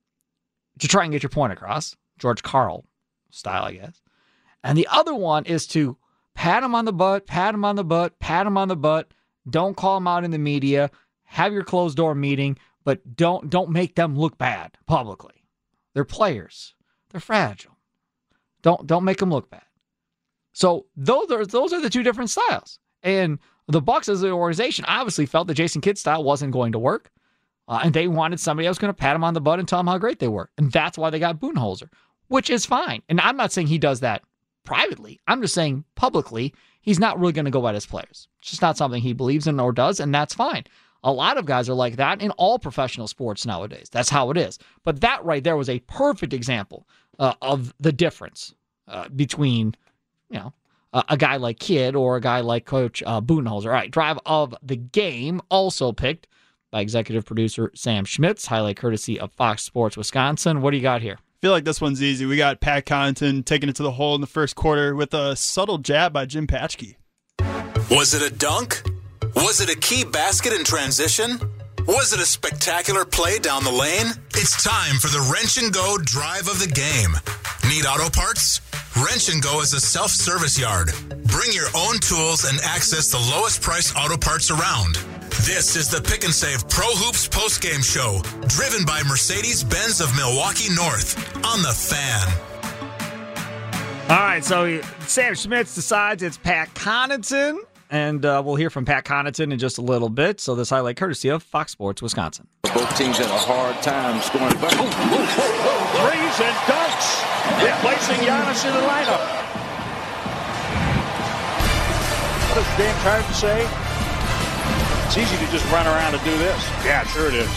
to try and get your point across, George Karl style, I guess. And the other one is to pat him on the butt, pat him on the butt, pat him on the butt. Don't call him out in the media. Have your closed door meeting, but don't don't make them look bad publicly. They're players. They're fragile. Don't don't make them look bad. So those are those are the two different styles. And the Bucs as an organization obviously felt that Jason Kidd's style wasn't going to work. Uh, and they wanted somebody else going to pat him on the butt and tell him how great they were. And that's why they got Budenholzer, which is fine. And I'm not saying he does that privately. I'm just saying publicly, he's not really going to go at his players. It's just not something he believes in or does, and that's fine. A lot of guys are like that in all professional sports nowadays. That's how it is. But that right there was a perfect example uh, of the difference uh, between, you know, uh, a guy like Kidd or a guy like Coach uh, Budenholzer. All right, drive of the game also picked by executive producer Sam Schmitz, highlight courtesy of Fox Sports Wisconsin. What do you got here? I feel like this one's easy. We got Pat Connaughton taking it to the hole in the first quarter with a subtle jab by Jim Paschke. Was it a dunk? Was it a key basket in transition? Was it a spectacular play down the lane? It's time for the Wrench and Go Drive of the Game. Need auto parts? Wrench and Go is a self-service yard. Bring your own tools and access the lowest price auto parts around. This is the Pick and Save Pro Hoops postgame show, driven by Mercedes-Benz of Milwaukee North on The Fan. All right, so Sam Schmitz decides it's Pat Connaughton, and uh, we'll hear from Pat Connaughton in just a little bit. So this highlight courtesy of Fox Sports Wisconsin. Both teams had a hard time scoring. But oh, oh, oh, oh. Threes and dunks, replacing Giannis in the lineup. What does Dan Carton say? It's easy to just run around and do this. Yeah, sure it is.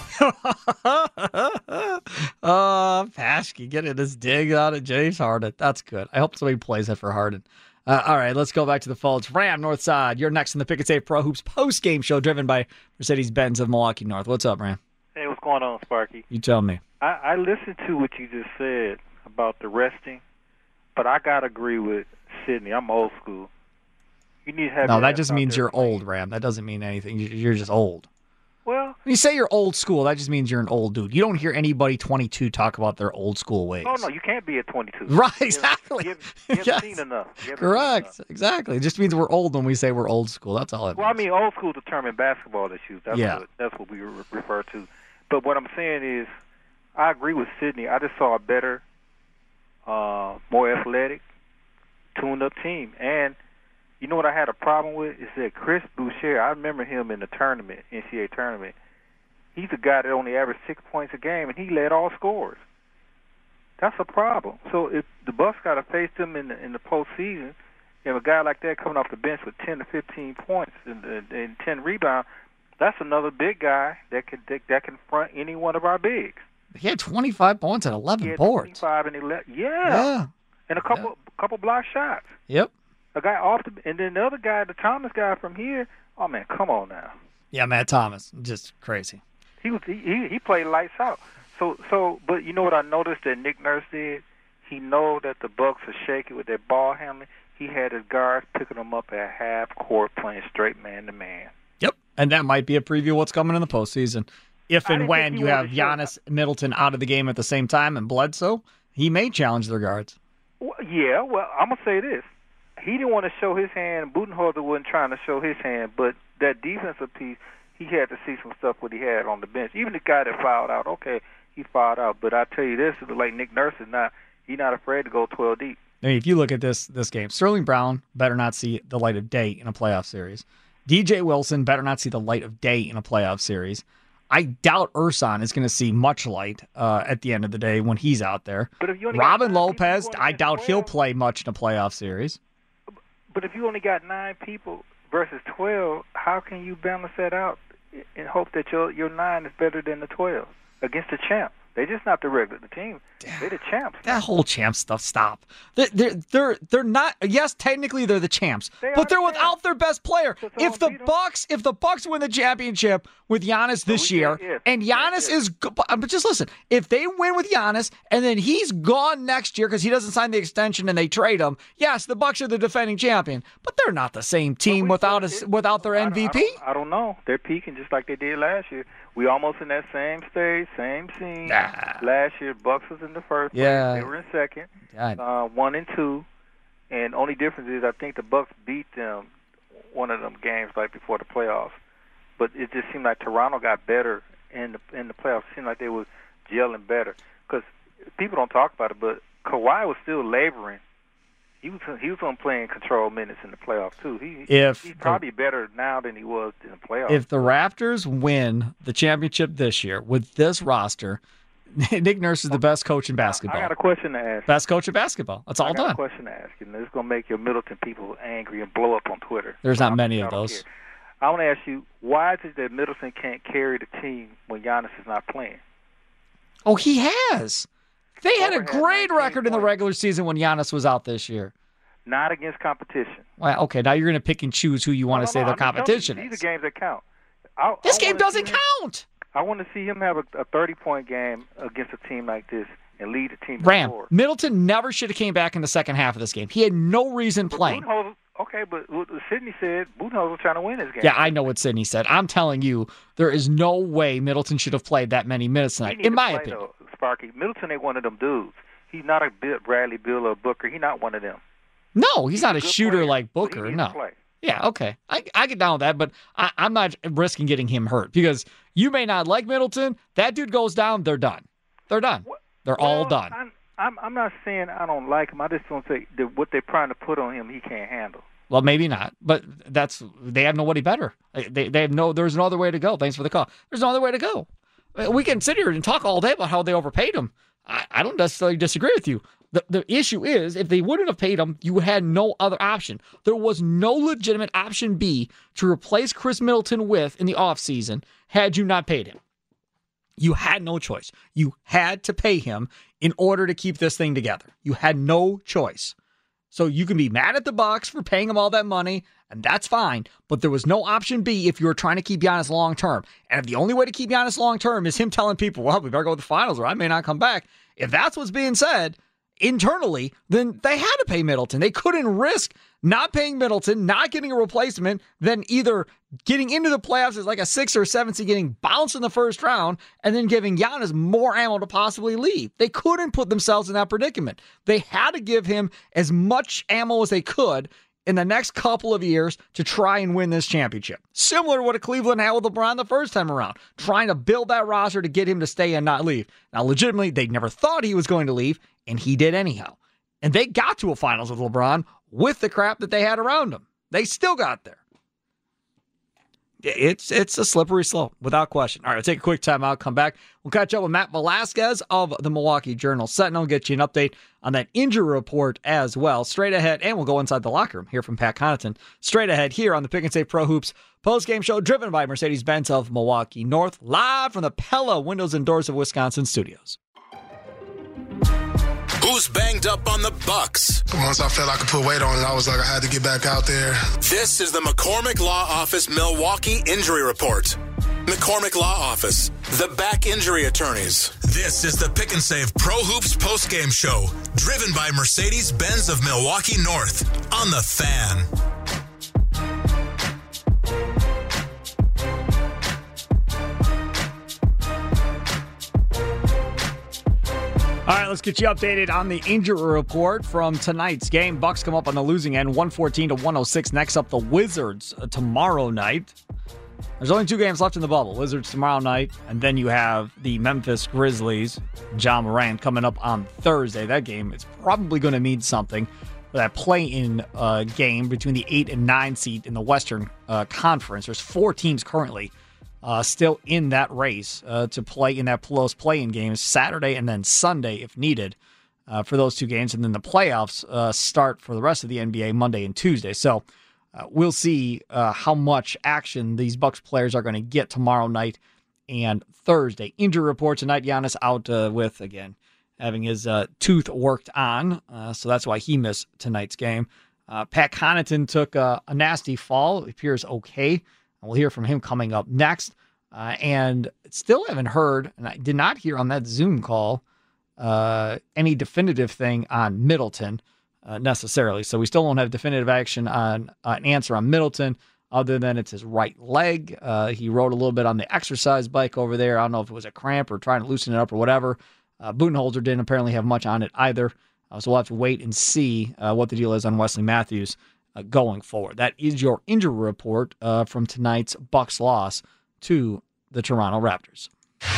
Oh, Paschke getting his dig out of James Harden. That's good. I hope somebody plays that for Harden. Uh, all right, let's go back to the Fultz. Ram Northside, you're next in the Pick and Save Pro Hoops post-game show driven by Mercedes-Benz of Milwaukee North. What's up, Ram? Hey, what's going on, Sparky? You tell me. I, I listened to what you just said about the resting, but I got to agree with Sydney. I'm old school. You need to have no, that just means you're playing. Old, Ram. That doesn't mean anything. You're just old. Well, when you say you're old school, that just means you're an old dude. You don't hear anybody twenty-two talk about their old school ways. Oh, no, you can't be at twenty-two. Right, exactly. You haven't, you haven't yes. seen enough. Correct, seen enough. Exactly. It just means we're old when we say we're old school. That's all it well, means. Well, I mean, old school determined basketball issues. That's, yeah. what, that's what we re- refer to. But what I'm saying is, I agree with Sydney. I just saw a better, uh, more athletic, tuned-up team. And you know what I had a problem with is that Chris Boucher, I remember him in the tournament, N C double A tournament. He's a guy that only averaged six points a game, and he led all scorers. That's a problem. So if the Bucs got to face them in the, in the postseason, and a guy like that coming off the bench with ten to fifteen points and, and, and ten rebounds, that's another big guy that can that, that can front any one of our bigs. He had twenty-five points and eleven boards. twenty-five and eleven, yeah. Yeah. And a couple yeah. couple block shots. Yep. A guy off the, and then the other guy, the Thomas guy from here. Oh man, come on now. Yeah, Matt Thomas, just crazy. He was he he played lights out. So so, but you know what I noticed that Nick Nurse did? He know that the Bucs are shaky with their ball handling. He had his guards picking them up at half court, playing straight man to man. Yep, and that might be a preview of what's coming in the postseason. If and when you have Giannis, Middleton out of the game at the same time and Bledsoe, he may challenge their guards. Well, yeah, well, I'm gonna say this. He didn't want to show his hand. Budenholzer wasn't trying to show his hand, but that defensive piece, he had to see some stuff what he had on the bench. Even the guy that fouled out, okay, he fouled out. But I tell you this, like Nick Nurse is not, he's not afraid to go twelve deep. I mean, if you look at this this game, Sterling Brown better not see the light of day in a playoff series. D J Wilson better not see the light of day in a playoff series. I doubt Ersan is going to see much light uh, at the end of the day when he's out there. But if you only Robin got Lopez, I doubt twelve, he'll play much in a playoff series. But if you only got nine people versus twelve, how can you balance that out and hope that your your nine is better than the twelve against the champ? They're just not the regular the team. They're the champs. That whole champ stuff, stop. They're they're they're, they're not. Yes, technically they're the champs, they but they're the without champs. their best player. So if the Bucks, if the Bucks win the championship with Giannis this year, if, and Giannis is, but just listen, if they win with Giannis and then he's gone next year because he doesn't sign the extension and they trade him, yes, the Bucks are the defending champion, but they're not the same team without a, without their M V P. I don't, I don't know. They're peaking just like they did last year. we almost in that same stage, same scene. Nah. Last year, Bucks was in the first Yeah. place. They were in second, God. uh, one and two. And only difference is I think the Bucks beat them one of them games right before the playoffs. But it just seemed like Toronto got better in the in the playoffs. It seemed like they was gelling better. Because people don't talk about it, but Kawhi was still laboring. He was he was on playing control minutes in the playoffs too. He If he's the- probably better now than he was in the playoffs. If the Raptors win the championship this year with this roster, Nick Nurse is the best coach in basketball. I got a question to ask. Best coach in basketball. That's all I got done. a question to ask you, and it's going to make your Middleton people angry and blow up on Twitter. There's not I- many I of don't those. care. I want to ask you, why is it that Middleton can't carry the team when Giannis is not playing? Oh, he has. They had a Over had great nineteen record in the points. regular season when Giannis was out this year. Not against competition. Well, okay, now you're going to pick and choose who you want No, to say no, their I'm just telling you, competition These is. are games that count. I, This I game wanna doesn't see him- count. I want to see him have a, a thirty-point game against a team like this and lead the team to Ram, score. Middleton never should have came back in the second half of this game. He had no reason playing. Budenholzer, okay, but what Sidney said, Budenholzer was trying to win this game. Yeah, I know what Sidney said. I'm telling you, there is no way Middleton should have played that many minutes He tonight, need in to my play, opinion. though, Sparky. Middleton ain't one of them dudes. He's not a Bill- Bradley Bill or Booker. He's not one of them. No, he's, not a, a good shooter player, like but he Booker. needs No. to play. Yeah, okay. I, I get down with that, but I, I'm not risking getting him hurt because you may not like Middleton. That dude goes down, they're done. They're done. They're all Well, done. I'm, I'm, I'm not saying I don't like him. I just don't say that what they're trying to put on him, he can't handle. Well, maybe not, but that's they have nobody better. They they have no. There's no other way to go. Thanks for the call. There's no other way to go. We can sit here and talk all day about how they overpaid him. I, I don't necessarily disagree with you. The the issue is if they wouldn't have paid him, you had no other option. There was no legitimate option B to replace Chris Middleton with in the offseason had you not paid him. You had no choice. You had to pay him in order to keep this thing together. You had no choice. So you can be mad at the Bucks for paying him all that money, and that's fine. But there was no option B if you were trying to keep Giannis long term. And if the only way to keep Giannis long term is him telling people, well, we better go to the finals or I may not come back. If that's what's being said internally, then they had to pay Middleton. They couldn't risk not paying Middleton, not getting a replacement, then either getting into the playoffs as like a six or seven seed, getting bounced in the first round, and then giving Giannis more ammo to possibly leave. They couldn't put themselves in that predicament. They had to give him as much ammo as they could in the next couple of years to try and win this championship. Similar to what Cleveland had with LeBron the first time around, trying to build that roster to get him to stay and not leave. Now, legitimately, they never thought he was going to leave, and he did anyhow. And they got to a finals with LeBron with the crap that they had around him. They still got there. It's it's a slippery slope, without question. All right, we'll take a quick time out, come back. We'll catch up with Matt Velasquez of the Milwaukee Journal-Sentinel, get you an update on that injury report as well. Straight ahead, and we'll go inside the locker room, hear from Pat Connaughton. Straight ahead here on the Pick and Save Pro Hoops post-game show, driven by Mercedes-Benz of Milwaukee North, live from the Pella Windows and Doors of Wisconsin studios. Who's banged up on the Bucks? Once I felt I could put weight on it, I was like, I had to get back out there. This is the McCormick Law Office Milwaukee Injury Report. McCormick Law Office, the back injury attorneys. This is the Pick and Save Pro Hoops postgame show, driven by Mercedes-Benz of Milwaukee North on The Fan. All right, let's get you updated on the injury report from tonight's game. Bucks come up on the losing end, one fourteen to one oh six. Next up, the Wizards uh, tomorrow night. There's only two games left in the bubble. Wizards tomorrow night, and then you have the Memphis Grizzlies, Ja Morant, coming up on Thursday. That game is probably going to mean something for that play-in uh, game between the eight and nine seed in the Western uh, Conference. There's four teams currently Uh, still in that race uh, to play in that close play-in games Saturday and then Sunday if needed uh, for those two games. And then the playoffs uh, start for the rest of the N B A Monday and Tuesday. So uh, we'll see uh, how much action these Bucks players are going to get tomorrow night and Thursday. Injury report tonight, Giannis out uh, with, again, having his uh, tooth worked on. Uh, so that's why he missed tonight's game. Uh, Pat Connaughton took uh, a nasty fall. It appears okay. We'll hear from him coming up next. Uh, and still haven't heard, and I did not hear on that Zoom call, uh, any definitive thing on Middleton uh, necessarily. So we still don't have definitive action on uh, an answer on Middleton. other than it's his right leg. Uh, he rode a little bit on the exercise bike over there. I don't know if it was a cramp or trying to loosen it up or whatever. Uh, Budenholzer didn't apparently have much on it either. Uh, so we'll have to wait and see uh, what the deal is on Wesley Matthews uh, going forward. That is your injury report uh, from tonight's Bucks loss to the Toronto Raptors.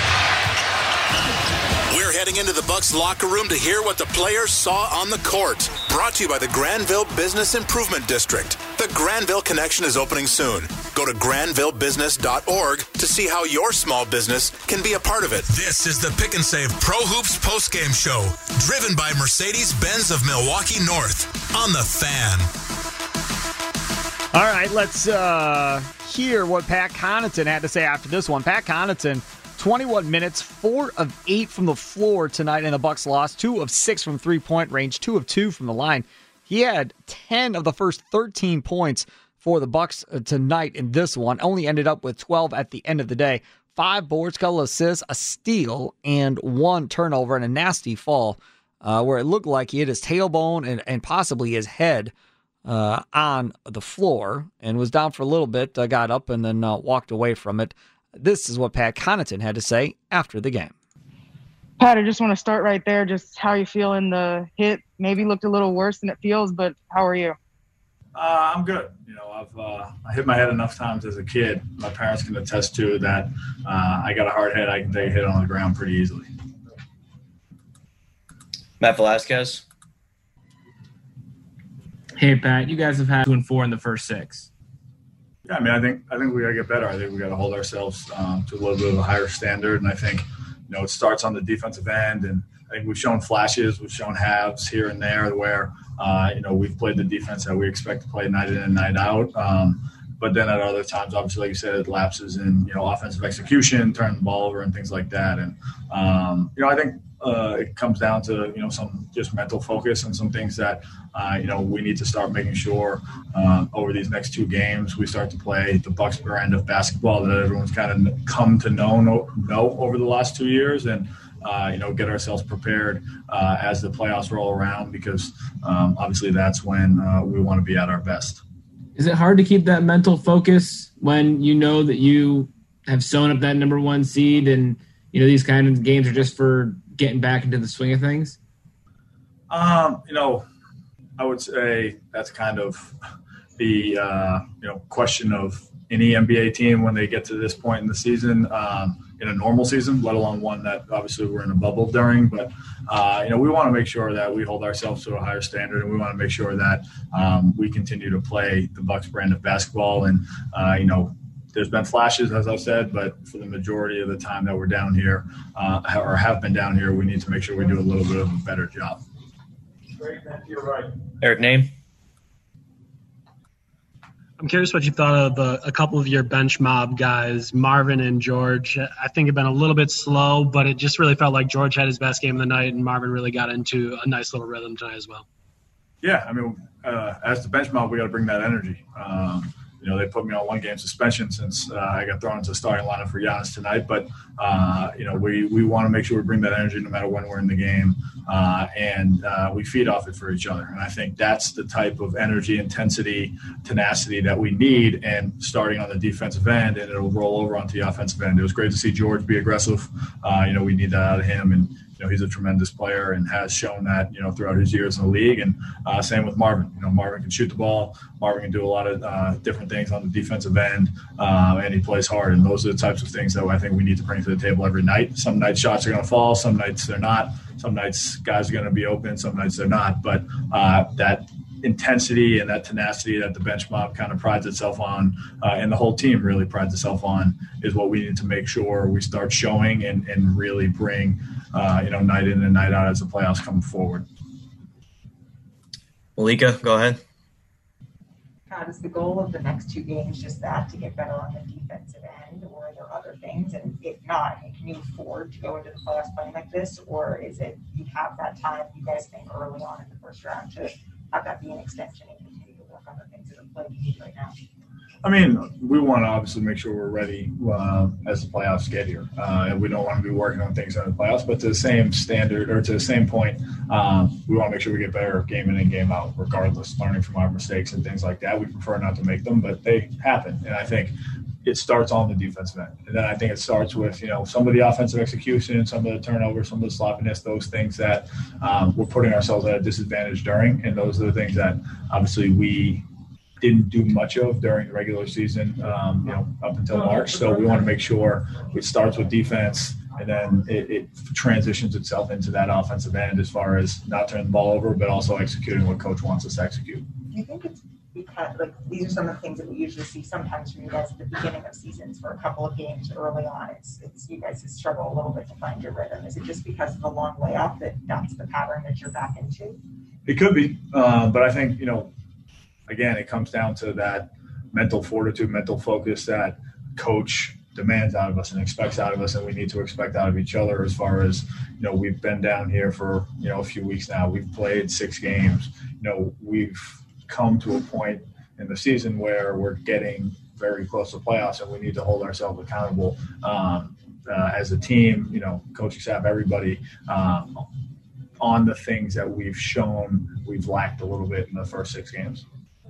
We're heading into the Bucks locker room to hear what the players saw on the court. Brought to you by the Granville Business Improvement District. The Granville Connection is opening soon. Go to granville business dot org to see how your small business can be a part of it. This is the Pick and Save Pro Hoops postgame show, driven by Mercedes-Benz of Milwaukee North on The Fan. All right, let's uh, hear what Pat Connaughton had to say after this one. Pat Connaughton, twenty-one minutes, four of eight from the floor tonight in the Bucks loss, two of six from three-point range, two of two from the line. He had ten of the first thirteen points for the Bucks tonight in this one. Only ended up with twelve at the end of the day. Five boards, couple assists, a steal, and one turnover and a nasty fall uh, where it looked like he hit his tailbone and, and possibly his head uh, on the floor and was down for a little bit, uh, got up and then uh, walked away from it. This is what Pat Connaughton had to say after the game. Pat, I just want to start right there. Just how you feel in the hit. Maybe looked a little worse than it feels, but how are you? Uh, I'm good. You know, I've uh, I hit my head enough times as a kid. My parents can attest to that. Uh, I got a hard head. I can take a hit on the ground pretty easily. Matt Velasquez. Hey, Pat, you guys have had two and four in the first six. Yeah, I mean, I think I think we got to get better. I think we got to hold ourselves um, to a little bit of a higher standard, and I think you know it starts on the defensive end. And I think we've shown flashes, we've shown halves here and there where uh, you know we've played the defense that we expect to play night in and night out. Um, but then at other times, obviously, like you said, it lapses in you know offensive execution, turning the ball over, and things like that. And um, you know, I think. Uh, it comes down to you know some just mental focus and some things that uh, you know we need to start making sure uh, over these next two games we start to play the Bucks brand of basketball that everyone's kind of come to know know over the last two years and uh, you know get ourselves prepared uh, as the playoffs roll around because um, obviously that's when uh, we want to be at our best. Is it hard to keep that mental focus when you know that you have sewn up that number one seed and you know these kind of games are just for getting back into the swing of things? Um, you know, I would say that's kind of the, uh, you know, question of any N B A team when they get to this point in the season, um, in a normal season, let alone one that obviously we're in a bubble during. But, uh, you know, we want to make sure that we hold ourselves to a higher standard, and we want to make sure that um, we continue to play the Bucks brand of basketball. And, uh, you know, there's been flashes, as I said, but for the majority of the time that we're down here uh, or have been down here, we need to make sure we do a little bit of a better job. You're right. Eric, name? I'm curious what you thought of the, a couple of your bench mob guys, Marvin and George. I think have been a little bit slow, but it just really felt like George had his best game of the night, and Marvin really got into a nice little rhythm tonight as well. Yeah, I mean, uh, as the bench mob, we got to bring that energy. Um, You know, they put me on one game suspension since uh, I got thrown into the starting lineup for Giannis tonight. But, uh, you know, we, we want to make sure we bring that energy no matter when we're in the game. Uh, and uh, we feed off it for each other. And I think that's the type of energy, intensity, tenacity that we need. And starting on the defensive end, and it'll roll over onto the offensive end. It was great to see George be aggressive. Uh, you know, we need that out of him. And, you know, he's a tremendous player and has shown that, you know, throughout his years in the league. And uh, same with Marvin. You know, Marvin can shoot the ball. Marvin can do a lot of uh, different things on the defensive end, uh, and he plays hard. And those are the types of things that I think we need to bring to the table every night. Some nights shots are going to fall. Some nights they're not. Some nights guys are going to be open. Some nights they're not. But uh, that intensity and that tenacity that the bench mob kind of prides itself on, uh, and the whole team really prides itself on, is what we need to make sure we start showing and, and really bring, uh, you know, night in and night out as the playoffs come forward. Malika, go ahead. Uh, is the goal of the next two games just that, to get better on the defensive end, or are there other things? And if not, can you afford to go into the playoffs playing like this, or is it you have that time, you guys think, early on in the first round to have that be an extension and continue to work on the things that are playing right now? I mean, we want to obviously make sure we're ready uh, as the playoffs get here. Uh, and we don't want to be working on things in the playoffs, but to the same standard or to the same point, um, we want to make sure we get better game in and game out, regardless, learning from our mistakes and things like that. We prefer not to make them, but they happen. And I think it starts on the defensive end. And then I think it starts with, you know, some of the offensive execution, some of the turnovers, some of the sloppiness, those things that um, we're putting ourselves at a disadvantage during. And those are the things that obviously we didn't do much of during the regular season, um, you know, up until March. So we want to make sure it starts with defense, and then it, it transitions itself into that offensive end as far as not turning the ball over, but also executing what coach wants us to execute. Do you think it's because, like, these are some of the things that we usually see sometimes from you guys at the beginning of seasons for a couple of games early on? It's, it's you guys struggle a little bit to find your rhythm. Is it just because of the long layoff that that's the pattern that you're back into? It could be, uh, but I think, you know, again, it comes down to that mental fortitude, mental focus that coach demands out of us and expects out of us, and we need to expect out of each other as far as, you know, we've been down here for, you know, a few weeks now. We've played six games. You know, we've come to a point in the season where we're getting very close to playoffs, and we need to hold ourselves accountable um, uh, as a team, you know, coaching staff, everybody, um, on the things that we've shown we've lacked a little bit in the first six games.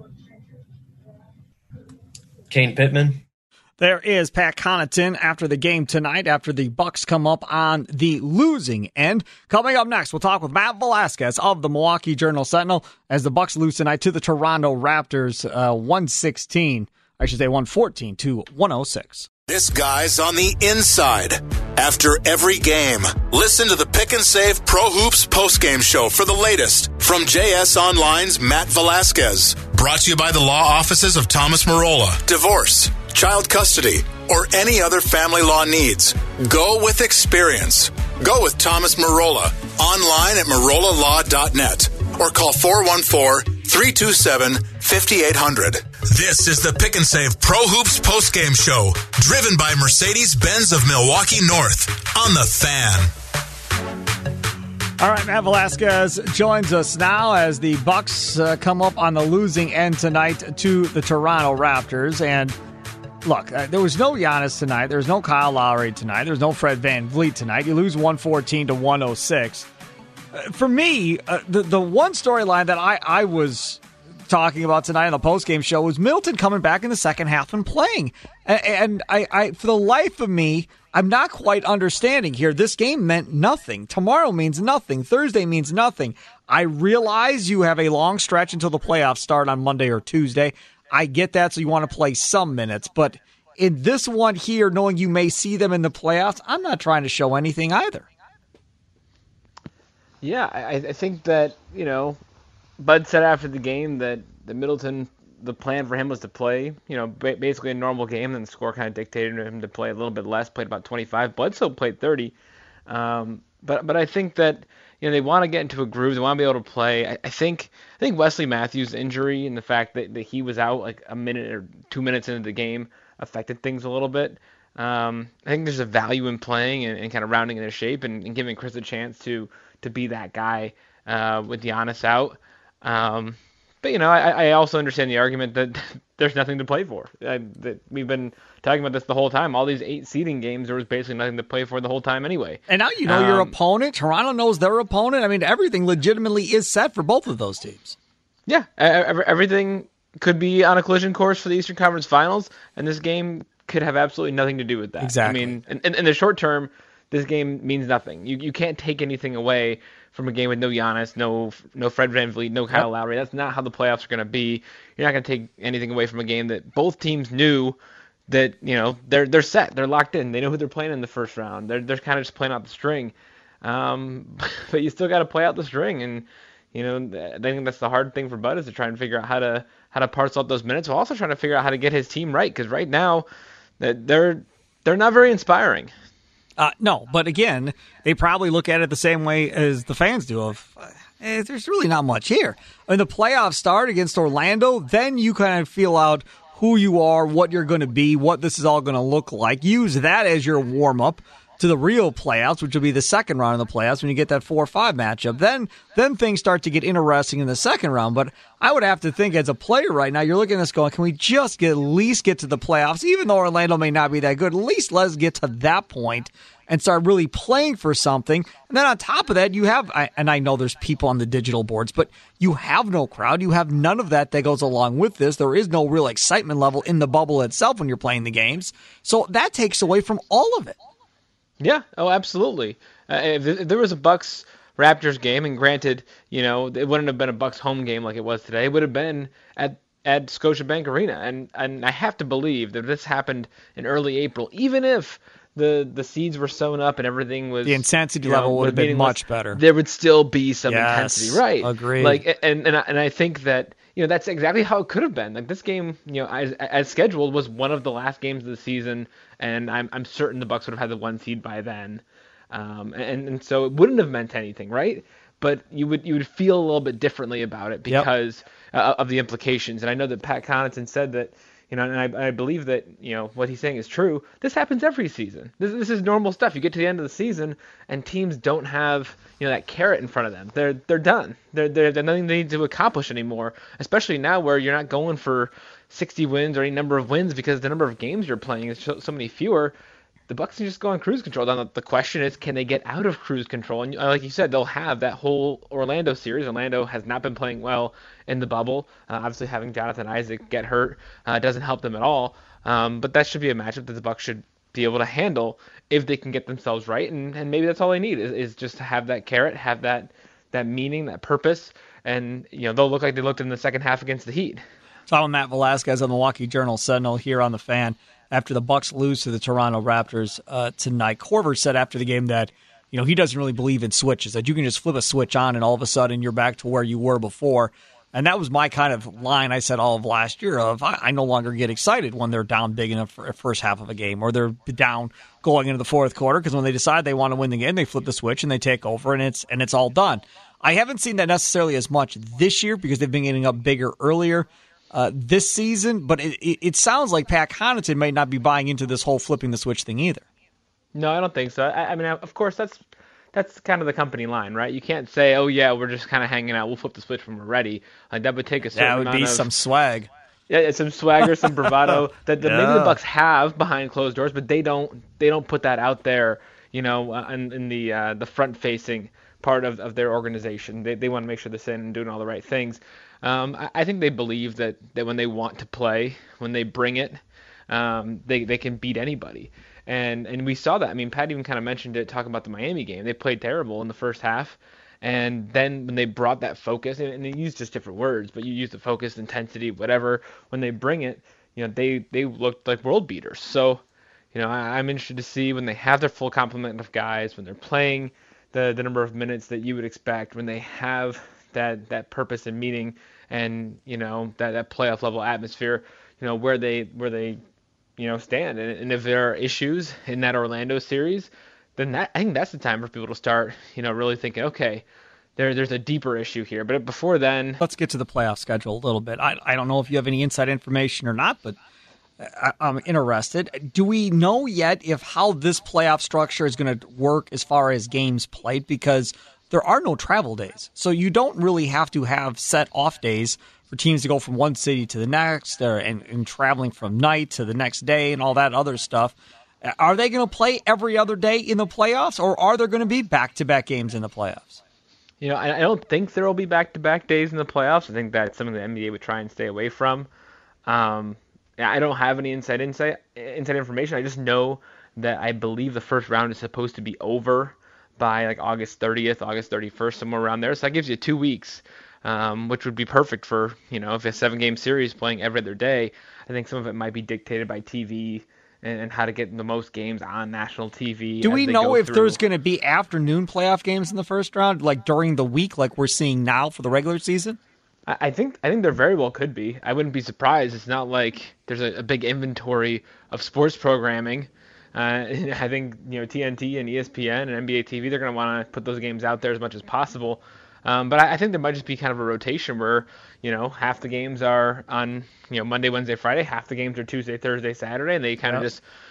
Kane Pittman. There is Pat Connaughton after the game tonight, after the Bucks come up on the losing end. Coming up next, we'll talk with Matt Velasquez of the Milwaukee Journal-Sentinel as the Bucks lose tonight to the Toronto Raptors, uh, one sixteen, I should say one fourteen to one oh six. This guy's on the inside. After every game, listen to the Pick and Save Pro Hoops postgame show for the latest from J S Online's Matt Velasquez. Brought to you by the law offices of Thomas Marola. Divorce, child custody, or any other family law needs. Go with experience. Go with Thomas Marola. Online at marola law dot net or call four one four, three two seven, five eight zero zero. This is the Pick and Save Pro Hoops postgame show, driven by Mercedes-Benz of Milwaukee North on The Fan. All right, Matt Velasquez joins us now as the Bucks uh, come up on the losing end tonight to the Toronto Raptors. And look, uh, there was no Giannis tonight. There was no Kyle Lowry tonight. There was no Fred VanVleet tonight. You lose one fourteen to one oh six. Uh, for me, uh, the, the one storyline that I, I was talking about tonight on the postgame show was Middleton coming back in the second half and playing. And, and I, I, for the life of me, I'm not quite understanding here. This game meant nothing. Tomorrow means nothing. Thursday means nothing. I realize you have a long stretch until the playoffs start on Monday or Tuesday. I get that, so you want to play some minutes. But in this one here, knowing you may see them in the playoffs, I'm not trying to show anything either. Yeah, I, I think that, you know, Bud said after the game that the Middleton, the plan for him was to play, you know, basically a normal game, and the score kind of dictated him to play a little bit less, played about twenty-five. Bledsoe played thirty. Um, but but I think that, you know, they want to get into a groove. They want to be able to play. I, I think I think Wesley Matthews' injury and the fact that, that he was out like a minute or two minutes into the game affected things a little bit. Um, I think there's a value in playing and, and kind of rounding their shape and, and giving Chris a chance to to be that guy uh, with Giannis out. Um, but, you know, I, I also understand the argument that there's nothing to play for. I, that we've been talking about this the whole time. All these eight seeding games, there was basically nothing to play for the whole time anyway. And now you know um, your opponent. Toronto knows their opponent. I mean, everything legitimately is set for both of those teams. Yeah, everything could be on a collision course for the Eastern Conference Finals, and this game could have absolutely nothing to do with that. Exactly. I mean, in, in the short term, this game means nothing. You you can't take anything away from a game with no Giannis, no no Fred VanVleet, no Kyle yep. Lowry. That's not how the playoffs are going to be. You're not going to take anything away from a game that both teams knew that, you know, they're they're set, they're locked in, they know who they're playing in the first round. They're they're kind of just playing out the string, um, but you still got to play out the string. And you know, I think that's the hard thing for Bud, is to try and figure out how to how to parcel out those minutes, while also trying to figure out how to get his team right, because right now they're they're not very inspiring. Uh, no, but again, they probably look at it the same way as the fans do of, eh, there's really not much here. When the playoffs start against Orlando, then you kind of feel out who you are, what you're going to be, what this is all going to look like. Use that as your warm-up to the real playoffs, which will be the second round of the playoffs when you get that four or five matchup. Then then things start to get interesting in the second round. But I would have to think as a player right now, you're looking at this going, can we just get, at least get to the playoffs? Even though Orlando may not be that good, at least let's get to that point and start really playing for something. And then on top of that, you have, and I know there's people on the digital boards, but you have no crowd. You have none of that that goes along with this. There is no real excitement level in the bubble itself when you're playing the games. So that takes away from all of it. Yeah, oh, absolutely. Uh, if, if there was a Bucks Raptors game, and granted, you know, it wouldn't have been a Bucks home game like it was today. It would have been at at Scotiabank Arena. And, and I have to believe that this happened in early April, even if the the seeds were sewn up and everything was, the intensity you know, level would have been much meaningless, better. There would still be some yes, intensity, right? Agreed. Like, and and I, and I think that, you know, that's exactly how it could have been. Like, this game, you know, as, as scheduled, was one of the last games of the season, and I'm I'm certain the Bucks would have had the one seed by then, um, and and so it wouldn't have meant anything, right? But you would you would feel a little bit differently about it because yep. uh, of the implications. And I know that Pat Connaughton said that, you know, and I, I believe that, you know, what he's saying is true. This happens every season. This, this is normal stuff. You get to the end of the season, and teams don't have, you know, that carrot in front of them. They're they're done. They're they're, they're nothing they need to accomplish anymore. Especially now where you're not going for sixty wins or any number of wins because the number of games you're playing is so, so many fewer. The Bucks can just go on cruise control. Now the question is, can they get out of cruise control? And like you said, they'll have that whole Orlando series. Orlando has not been playing well in the bubble. Uh, obviously, having Jonathan Isaac get hurt uh, doesn't help them at all. Um, but that should be a matchup that the Bucks should be able to handle if they can get themselves right. And, and maybe that's all they need is, is just to have that carrot, have that that meaning, that purpose, and you know they'll look like they looked in the second half against the Heat. Talking Matt Velasquez on the Milwaukee Journal-Sentinel here on the Fan. After the Bucks lose to the Toronto Raptors uh, tonight, Korver said after the game that, you know, he doesn't really believe in switches, that you can just flip a switch on and all of a sudden you're back to where you were before. And that was my kind of line I said all of last year of I, I no longer get excited when they're down big in the first half of a game or they're down going into the fourth quarter, because when they decide they want to win the game, they flip the switch and they take over and it's and it's all done. I haven't seen that necessarily as much this year because they've been getting up bigger earlier. Uh, this season, but it, it, it sounds like Pat Connaughton might not be buying into this whole flipping the switch thing either. No, I don't think so. I, I mean, of course, that's that's kind of the company line, right? You can't say, "Oh yeah, we're just kind of hanging out. We'll flip the switch when we're ready." Like that would take a certain that would amount be of, some swag. Yeah, some swagger, some bravado that, that yeah. maybe the Bucks have behind closed doors, but they don't. They don't put that out there, you know, uh, in, in the uh, the front facing part of, of their organization. They they want to make sure they're saying and doing all the right things. Um, I, I think they believe that, that when they want to play, when they bring it, um, they they can beat anybody. And and we saw that. I mean, Pat even kind of mentioned it talking about the Miami game. They played terrible in the first half. And then when they brought that focus, and, and they used just different words, but you use the focus, intensity, whatever, when they bring it, you know, they, they looked like world beaters. So, you know, I, I'm interested to see when they have their full complement of guys, when they're playing the, the number of minutes that you would expect, when they have that that purpose and meaning and, you know, that, that playoff level atmosphere, you know, where they where they, you know, stand. And, and if there are issues in that Orlando series, then that I think that's the time for people to start, you know, really thinking, okay, there there's a deeper issue here. But before then, let's get to the playoff schedule a little bit. I I don't know if you have any inside information or not, but I, I'm interested. Do we know yet if how this playoff structure is going to work as far as games played? Because there are no travel days, so you don't really have to have set off days for teams to go from one city to the next, or, and, and traveling from night to the next day and all that other stuff. Are they going to play every other day in the playoffs, or are there going to be back-to-back games in the playoffs? You know, I, I don't think there will be back-to-back days in the playoffs. I think that's something the N B A would try and stay away from. Um, I don't have any inside insight, inside information. I just know that I believe the first round is supposed to be over by like August thirtieth, August thirty-first, somewhere around there. So that gives you two weeks, um, which would be perfect for, you know, if a seven-game series playing every other day. I think some of it might be dictated by T V and, and how to get the most games on national T V. Do we know if through. there's going to be afternoon playoff games in the first round, like during the week, like we're seeing now for the regular season? I, I think I think there very well could be. I wouldn't be surprised. It's not like there's a, a big inventory of sports programming. Uh, I think, you know, T N T and E S P N and N B A T V, they're going to want to put those games out there as much as possible. Um, but I, I think there might just be kind of a rotation where, you know, half the games are on, you know, Monday, Wednesday, Friday, half the games are Tuesday, Thursday, Saturday, and they kind of yep. just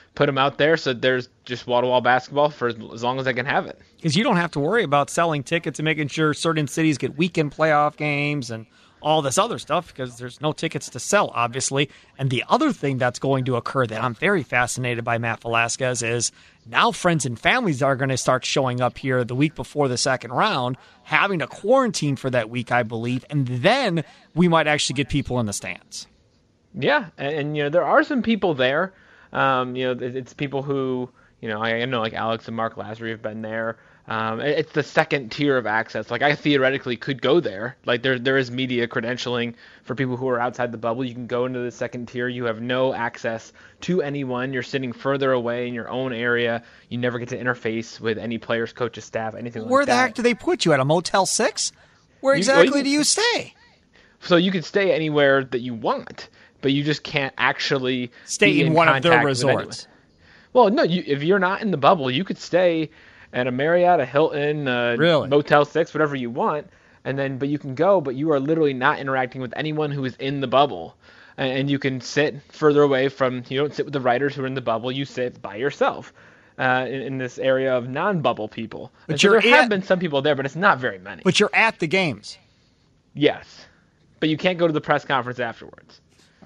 put them out there so there's just wall-to-wall basketball for as long as I can have it. Because you don't have to worry about selling tickets and making sure certain cities get weekend playoff games and all this other stuff because there's no tickets to sell, obviously. And the other thing that's going to occur that I'm very fascinated by, Matt Velasquez, is now friends and families are going to start showing up here the week before the second round, having to quarantine for that week, I believe, and then we might actually get people in the stands. Yeah, and, and you know, there are some people there. Um, you know, it's people who, you know, I know like Alex and Mark Lasry have been there. Um, it's the second tier of access. Like I theoretically could go there. Like there, there is media credentialing for people who are outside the bubble. You can go into the second tier. You have no access to anyone. You're sitting further away in your own area. You never get to interface with any players, coaches, staff, anything like that. Where the heck do they put you at a Motel Six? Where exactly you, well, you, do you stay? So you can stay anywhere that you want, but you just can't actually stay in, in one of their resorts. Well, no. You, if you're not in the bubble, you could stay at a Marriott, a Hilton, uh, really? Motel six, whatever you want, and then but you can go, but you are literally not interacting with anyone who is in the bubble, and, and you can sit further away from. You don't sit with the writers who are in the bubble. You sit by yourself uh, in, in this area of non-bubble people. But so there at, have been some people there, but it's not very many. But you're at the games. Yes, but you can't go to the press conference afterwards.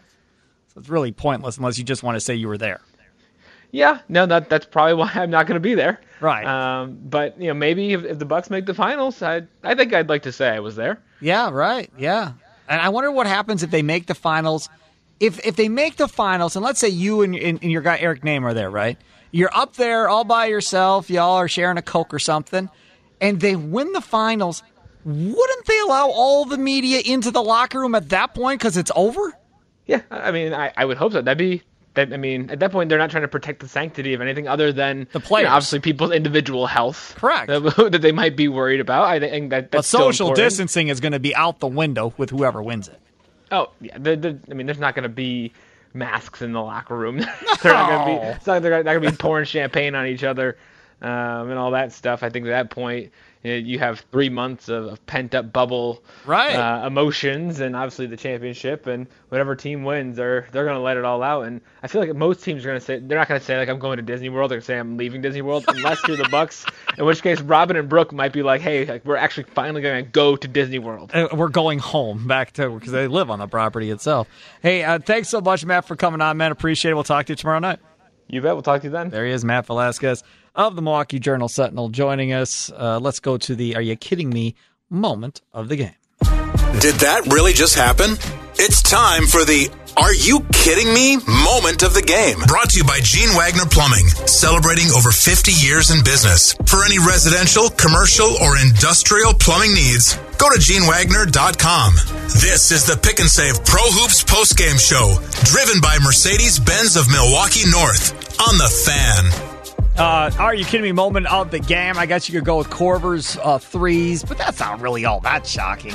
So it's really pointless unless you just want to say you were there. Yeah, no, that that's probably why I'm not going to be there. Right. Um, but you know, maybe if, if the Bucks make the finals, I I think I'd like to say I was there. Yeah, right. Yeah, and I wonder what happens if they make the finals. If if they make the finals, and let's say you and, and, and your guy Eric Name are there, right? You're up there all by yourself. Y'all are sharing a Coke or something, and they win the finals. Wouldn't they allow all the media into the locker room at that point because it's over? Yeah, I mean, I, I would hope so. That'd be. That, I mean, at that point, they're not trying to protect the sanctity of anything other than the players. You know, obviously, people's individual health. Correct. That, that they might be worried about. I think that that's but social still distancing is going to be out the window with whoever wins it. Oh, yeah. The, the, I mean, there's not going to be masks in the locker room. they're not going to be. It's not, they're not going to be pouring champagne on each other um, and all that stuff. I think at that point, you know, you have three months of, of pent-up bubble right. uh, emotions, and obviously the championship, and whatever team wins, they're they're going to let it all out. And I feel like most teams are going to say they're not going to say like I'm going to Disney World. They're going to say I'm leaving Disney World, unless you're the Bucks. In which case, Robin and Brooke might be like, hey, like we're actually finally going to go to Disney World. Uh, we're going home back to because they live on the property itself. Hey, uh, thanks so much, Matt, for coming on, man. Appreciate it. We'll talk to you tomorrow night. You bet. We'll talk to you then. There he is, Matt Velasquez of the Milwaukee Journal-Sentinel joining us. Uh, let's go to the Are You Kidding Me moment of the game. Did that really just happen? It's time for the Are You Kidding Me moment of the game. Brought to you by Gene Wagner Plumbing, celebrating over fifty years in business. For any residential, commercial, or industrial plumbing needs, go to gene wagner dot com. This is the Pick and Save Pro Hoops postgame show, driven by Mercedes-Benz of Milwaukee North on The Fan. Uh, are you kidding me? Moment of the game. I guess you could go with Korver's uh, threes, but that's not really all that shocking.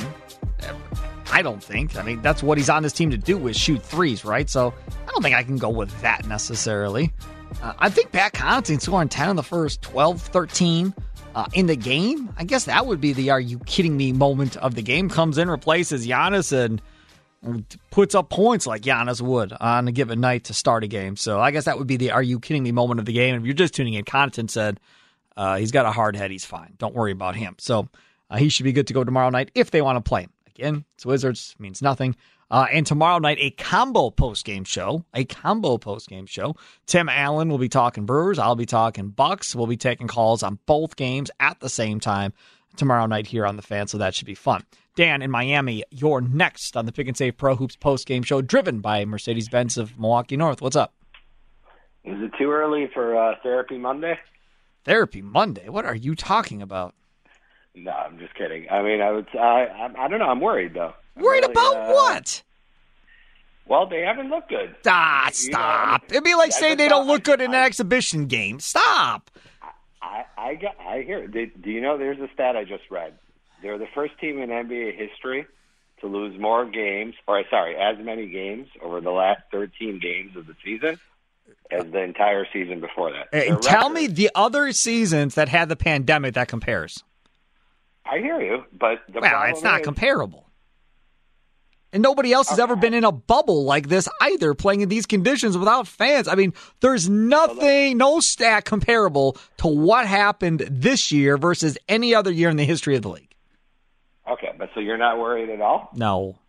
I don't think. I mean, that's what he's on this team to do is shoot threes, right? So I don't think I can go with that necessarily. Uh, I think Pat Connaughton scoring ten in the first, twelve, thirteen uh, in the game. I guess that would be the are you kidding me moment of the game. Comes in, replaces Giannis, and puts up points like Giannis would on a given night to start a game. So I guess that would be the are you kidding me moment of the game. And if you're just tuning in, Connaughton said uh, he's got a hard head. He's fine. Don't worry about him. So uh, he should be good to go tomorrow night if they want to play him. Again, it's Wizards, means nothing. Uh, and tomorrow night, a combo post-game show. A combo post-game show. Tim Allen will be talking Brewers. I'll be talking Bucks. We'll be taking calls on both games at the same time tomorrow night here on The Fan, so that should be fun. Dan in Miami, you're next on the Pick and Save Pro Hoops post-game show, driven by Mercedes-Benz of Milwaukee North. What's up? Is it too early for uh, Therapy Monday? Therapy Monday? What are you talking about? No, I'm just kidding. I mean, I would. I, I, I don't know. I'm worried though. I'm worried really, about uh, what? Well, they haven't looked good. Ah, you stop! Know, It'd be like I saying they thought, don't look good in I, an exhibition game. Stop! I I, got, I hear it. Do, do you know? There's a stat I just read. They're the first team in N B A history to lose more games, or sorry, as many games over the last thirteen games of the season as the entire season before that. Hey, tell me the other seasons that had the pandemic that compares. I hear you, but the well, problem it's not is, comparable. And nobody else has ever been in a bubble like this either, playing in these conditions without fans. I mean, there's nothing, no stat comparable to what happened this year versus any other year in the history of the league. Okay, but so you're not worried at all? No.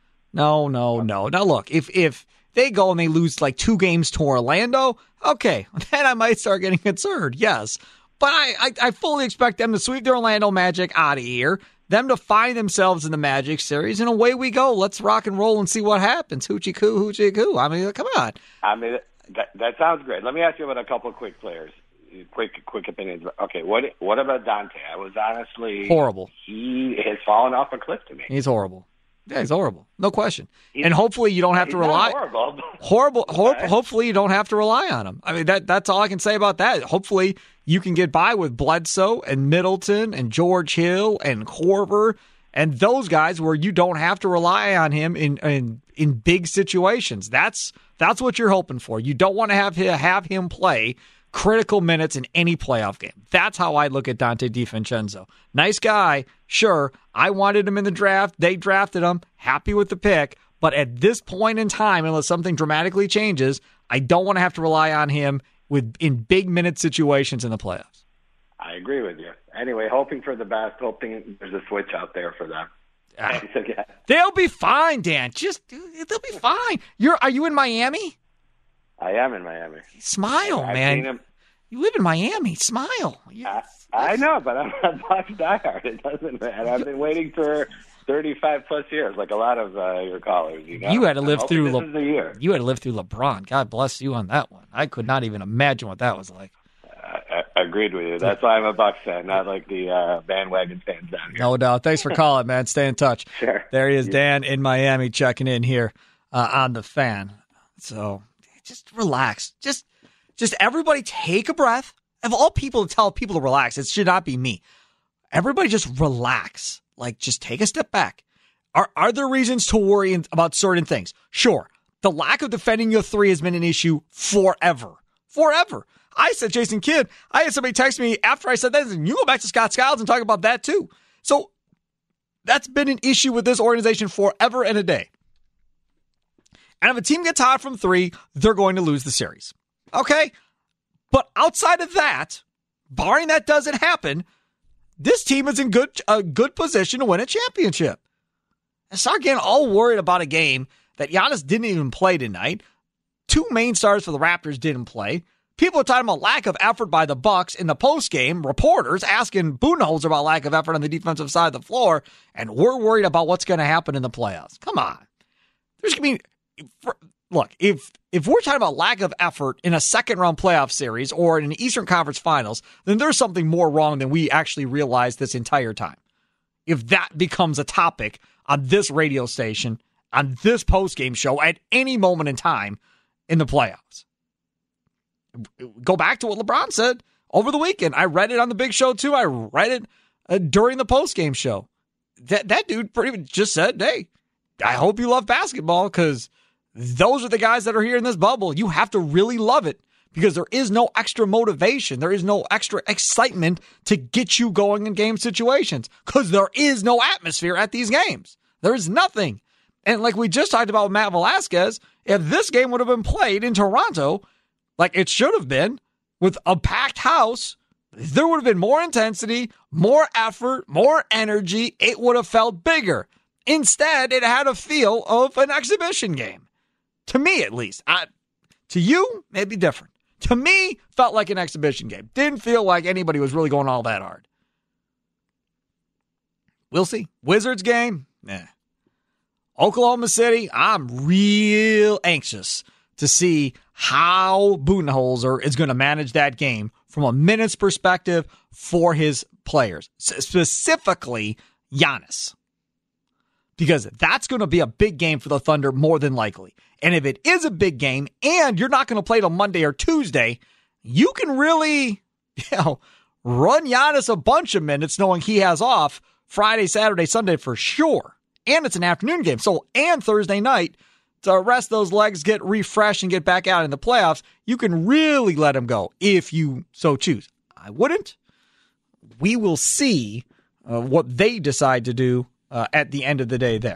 No, no, no. Now, look, if if they go and they lose like two games to Orlando, okay, then I might start getting concerned, yes. But I, I, I fully expect them to sweep the Orlando Magic out of here, them to find themselves in the Magic series, and away we go. Let's rock and roll and see what happens. Hoochie coo, hoochie coo. I mean, come on. I mean, that, that sounds great. Let me ask you about a couple of quick players. Quick, quick opinions. Okay, what what about Dante? I was honestly horrible. He has fallen off a cliff to me. He's horrible. Yeah, he's horrible. No question. He's, and hopefully you don't have to rely. Horrible. Horrible. Ho- hopefully you don't have to rely on him. I mean, that that's all I can say about that. Hopefully you can get by with Bledsoe and Middleton and George Hill and Korver and those guys where you don't have to rely on him in in, in big situations. That's that's what you're hoping for. You don't want to have have him play critical minutes in any playoff game. That's how I look at Dante DiVincenzo. Nice guy, sure. I wanted him in the draft. They drafted him. Happy with the pick. But at this point in time, unless something dramatically changes, I don't want to have to rely on him with in big minute situations in the playoffs. I agree with you. Anyway, hoping for the best, hoping there's a switch out there for them. Uh, they'll be fine, Dan. Just they'll be fine. You're are you in Miami? I am in Miami. Smile, I've man. seen him. You live in Miami. Smile. I, I know, but I'm a Bucks diehard. It doesn't matter. I've been waiting for thirty-five plus years, like a lot of uh, your callers. You know, you had to live I'm through. This Le- is the year. You had to live through LeBron. God bless you on that one. I could not even imagine what that was like. I, I agreed with you. That's why I'm a Bucks fan, not like the uh, bandwagon fans down here. No doubt. Thanks for calling, man. Stay in touch. Sure. There he is, Dan in Miami, checking in here uh, on the Fan. So just relax. Just, just everybody take a breath. Of all people to tell people to relax, it should not be me. Everybody just relax. Like, just take a step back. Are are there reasons to worry about certain things? Sure. The lack of defending your three has been an issue forever. Forever. I said, Jason Kidd, I had somebody text me after I said that, and you go back to Scott Skiles and talk about that too. So that's been an issue with this organization forever and a day. And if a team gets hot from three, they're going to lose the series. Okay? But outside of that, barring that doesn't happen, this team is in good a good position to win a championship. And start getting all worried about a game that Giannis didn't even play tonight. Two main stars for the Raptors didn't play. People are talking about lack of effort by the Bucks in the postgame. Reporters asking Budenholzer about lack of effort on the defensive side of the floor, and we're worried about what's going to happen in the playoffs. Come on, there's going to be. For, Look, if if we're talking about lack of effort in a second-round playoff series or in an Eastern Conference Finals, then there's something more wrong than we actually realized this entire time. If that becomes a topic on this radio station, on this postgame show, at any moment in time in the playoffs. Go back to what LeBron said over the weekend. I read it on the big show, too. I read it uh, during the postgame show. That, that dude pretty much just said, hey, I hope you love basketball because those are the guys that are here in this bubble. You have to really love it because there is no extra motivation. There is no extra excitement to get you going in game situations because there is no atmosphere at these games. There is nothing. And like we just talked about with Matt Velasquez, if this game would have been played in Toronto like it should have been with a packed house, there would have been more intensity, more effort, more energy. It would have felt bigger. Instead, it had a feel of an exhibition game. To me, at least. I, to you, maybe different. To me, felt like an exhibition game. Didn't feel like anybody was really going all that hard. We'll see. Wizards game? Nah. Oklahoma City? I'm real anxious to see how Budenholzer is going to manage that game from a minutes perspective for his players. Specifically, Giannis. Because that's going to be a big game for the Thunder more than likely. And if it is a big game and you're not going to play till Monday or Tuesday, you can really, you know, run Giannis a bunch of minutes knowing he has off Friday, Saturday, Sunday for sure. And it's an afternoon game. So, and Thursday night to rest those legs, get refreshed, and get back out in the playoffs, you can really let him go if you so choose. I wouldn't. We will see uh, what they decide to do Uh, at the end of the day there.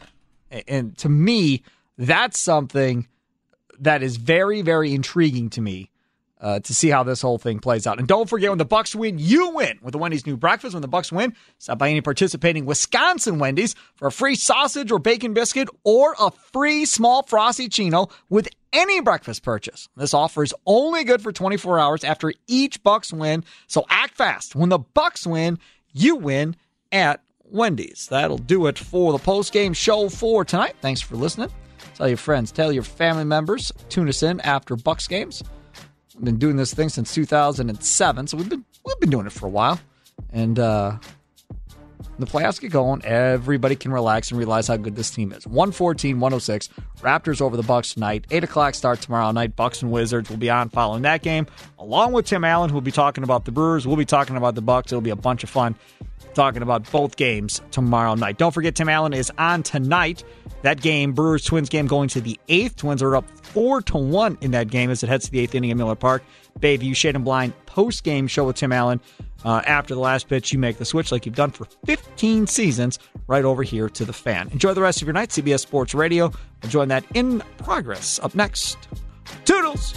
And to me, that's something that is very, very intriguing to me uh, to see how this whole thing plays out. And don't forget, when the Bucks win, you win with the Wendy's new breakfast. When the Bucks win, stop by any participating Wisconsin Wendy's for a free sausage or bacon biscuit or a free small Frosty Chino with any breakfast purchase. This offer is only good for twenty-four hours after each Bucks win, so act fast. When the Bucks win, you win at Wendy's. That'll do it for the post-game show for tonight. Thanks for listening. Tell your friends, tell your family members. Tune us in after Bucks games. We've been doing this thing since two thousand seven, so we've been we've been doing it for a while. And uh, the playoffs get going. Everybody can relax and realize how good this team is. one fourteen one oh six. Raptors over the Bucks tonight. eight o'clock start tomorrow night. Bucks and Wizards will be on following that game, along with Tim Allen, who will be talking about the Brewers. We'll be talking about the Bucks. It'll be a bunch of fun talking about both games tomorrow night. Don't forget, Tim Allen is on tonight. That game, Brewers-Twins game, going to the eighth. Twins are up four to one in that game as it heads to the eighth inning at Miller Park. Bayview Shade and Blind post-game show with Tim Allen. Uh, after the last pitch, you make the switch like you've done for fifteen seasons right over here to the Fan. Enjoy the rest of your night. C B S Sports Radio. We'll join that in progress up next. Toodles!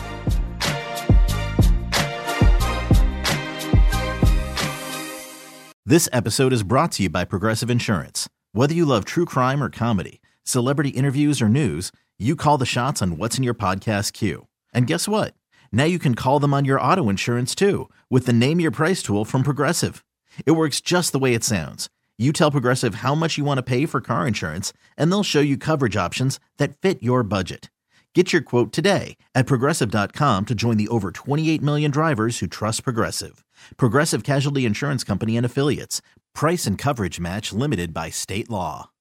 This episode is brought to you by Progressive Insurance. Whether you love true crime or comedy, celebrity interviews or news, you call the shots on what's in your podcast queue. And guess what? Now you can call them on your auto insurance too with the Name Your Price tool from Progressive. It works just the way it sounds. You tell Progressive how much you want to pay for car insurance, and they'll show you coverage options that fit your budget. Get your quote today at Progressive dot com to join the over twenty-eight million drivers who trust Progressive. Progressive Casualty Insurance Company and Affiliates. Price and coverage match limited by state law.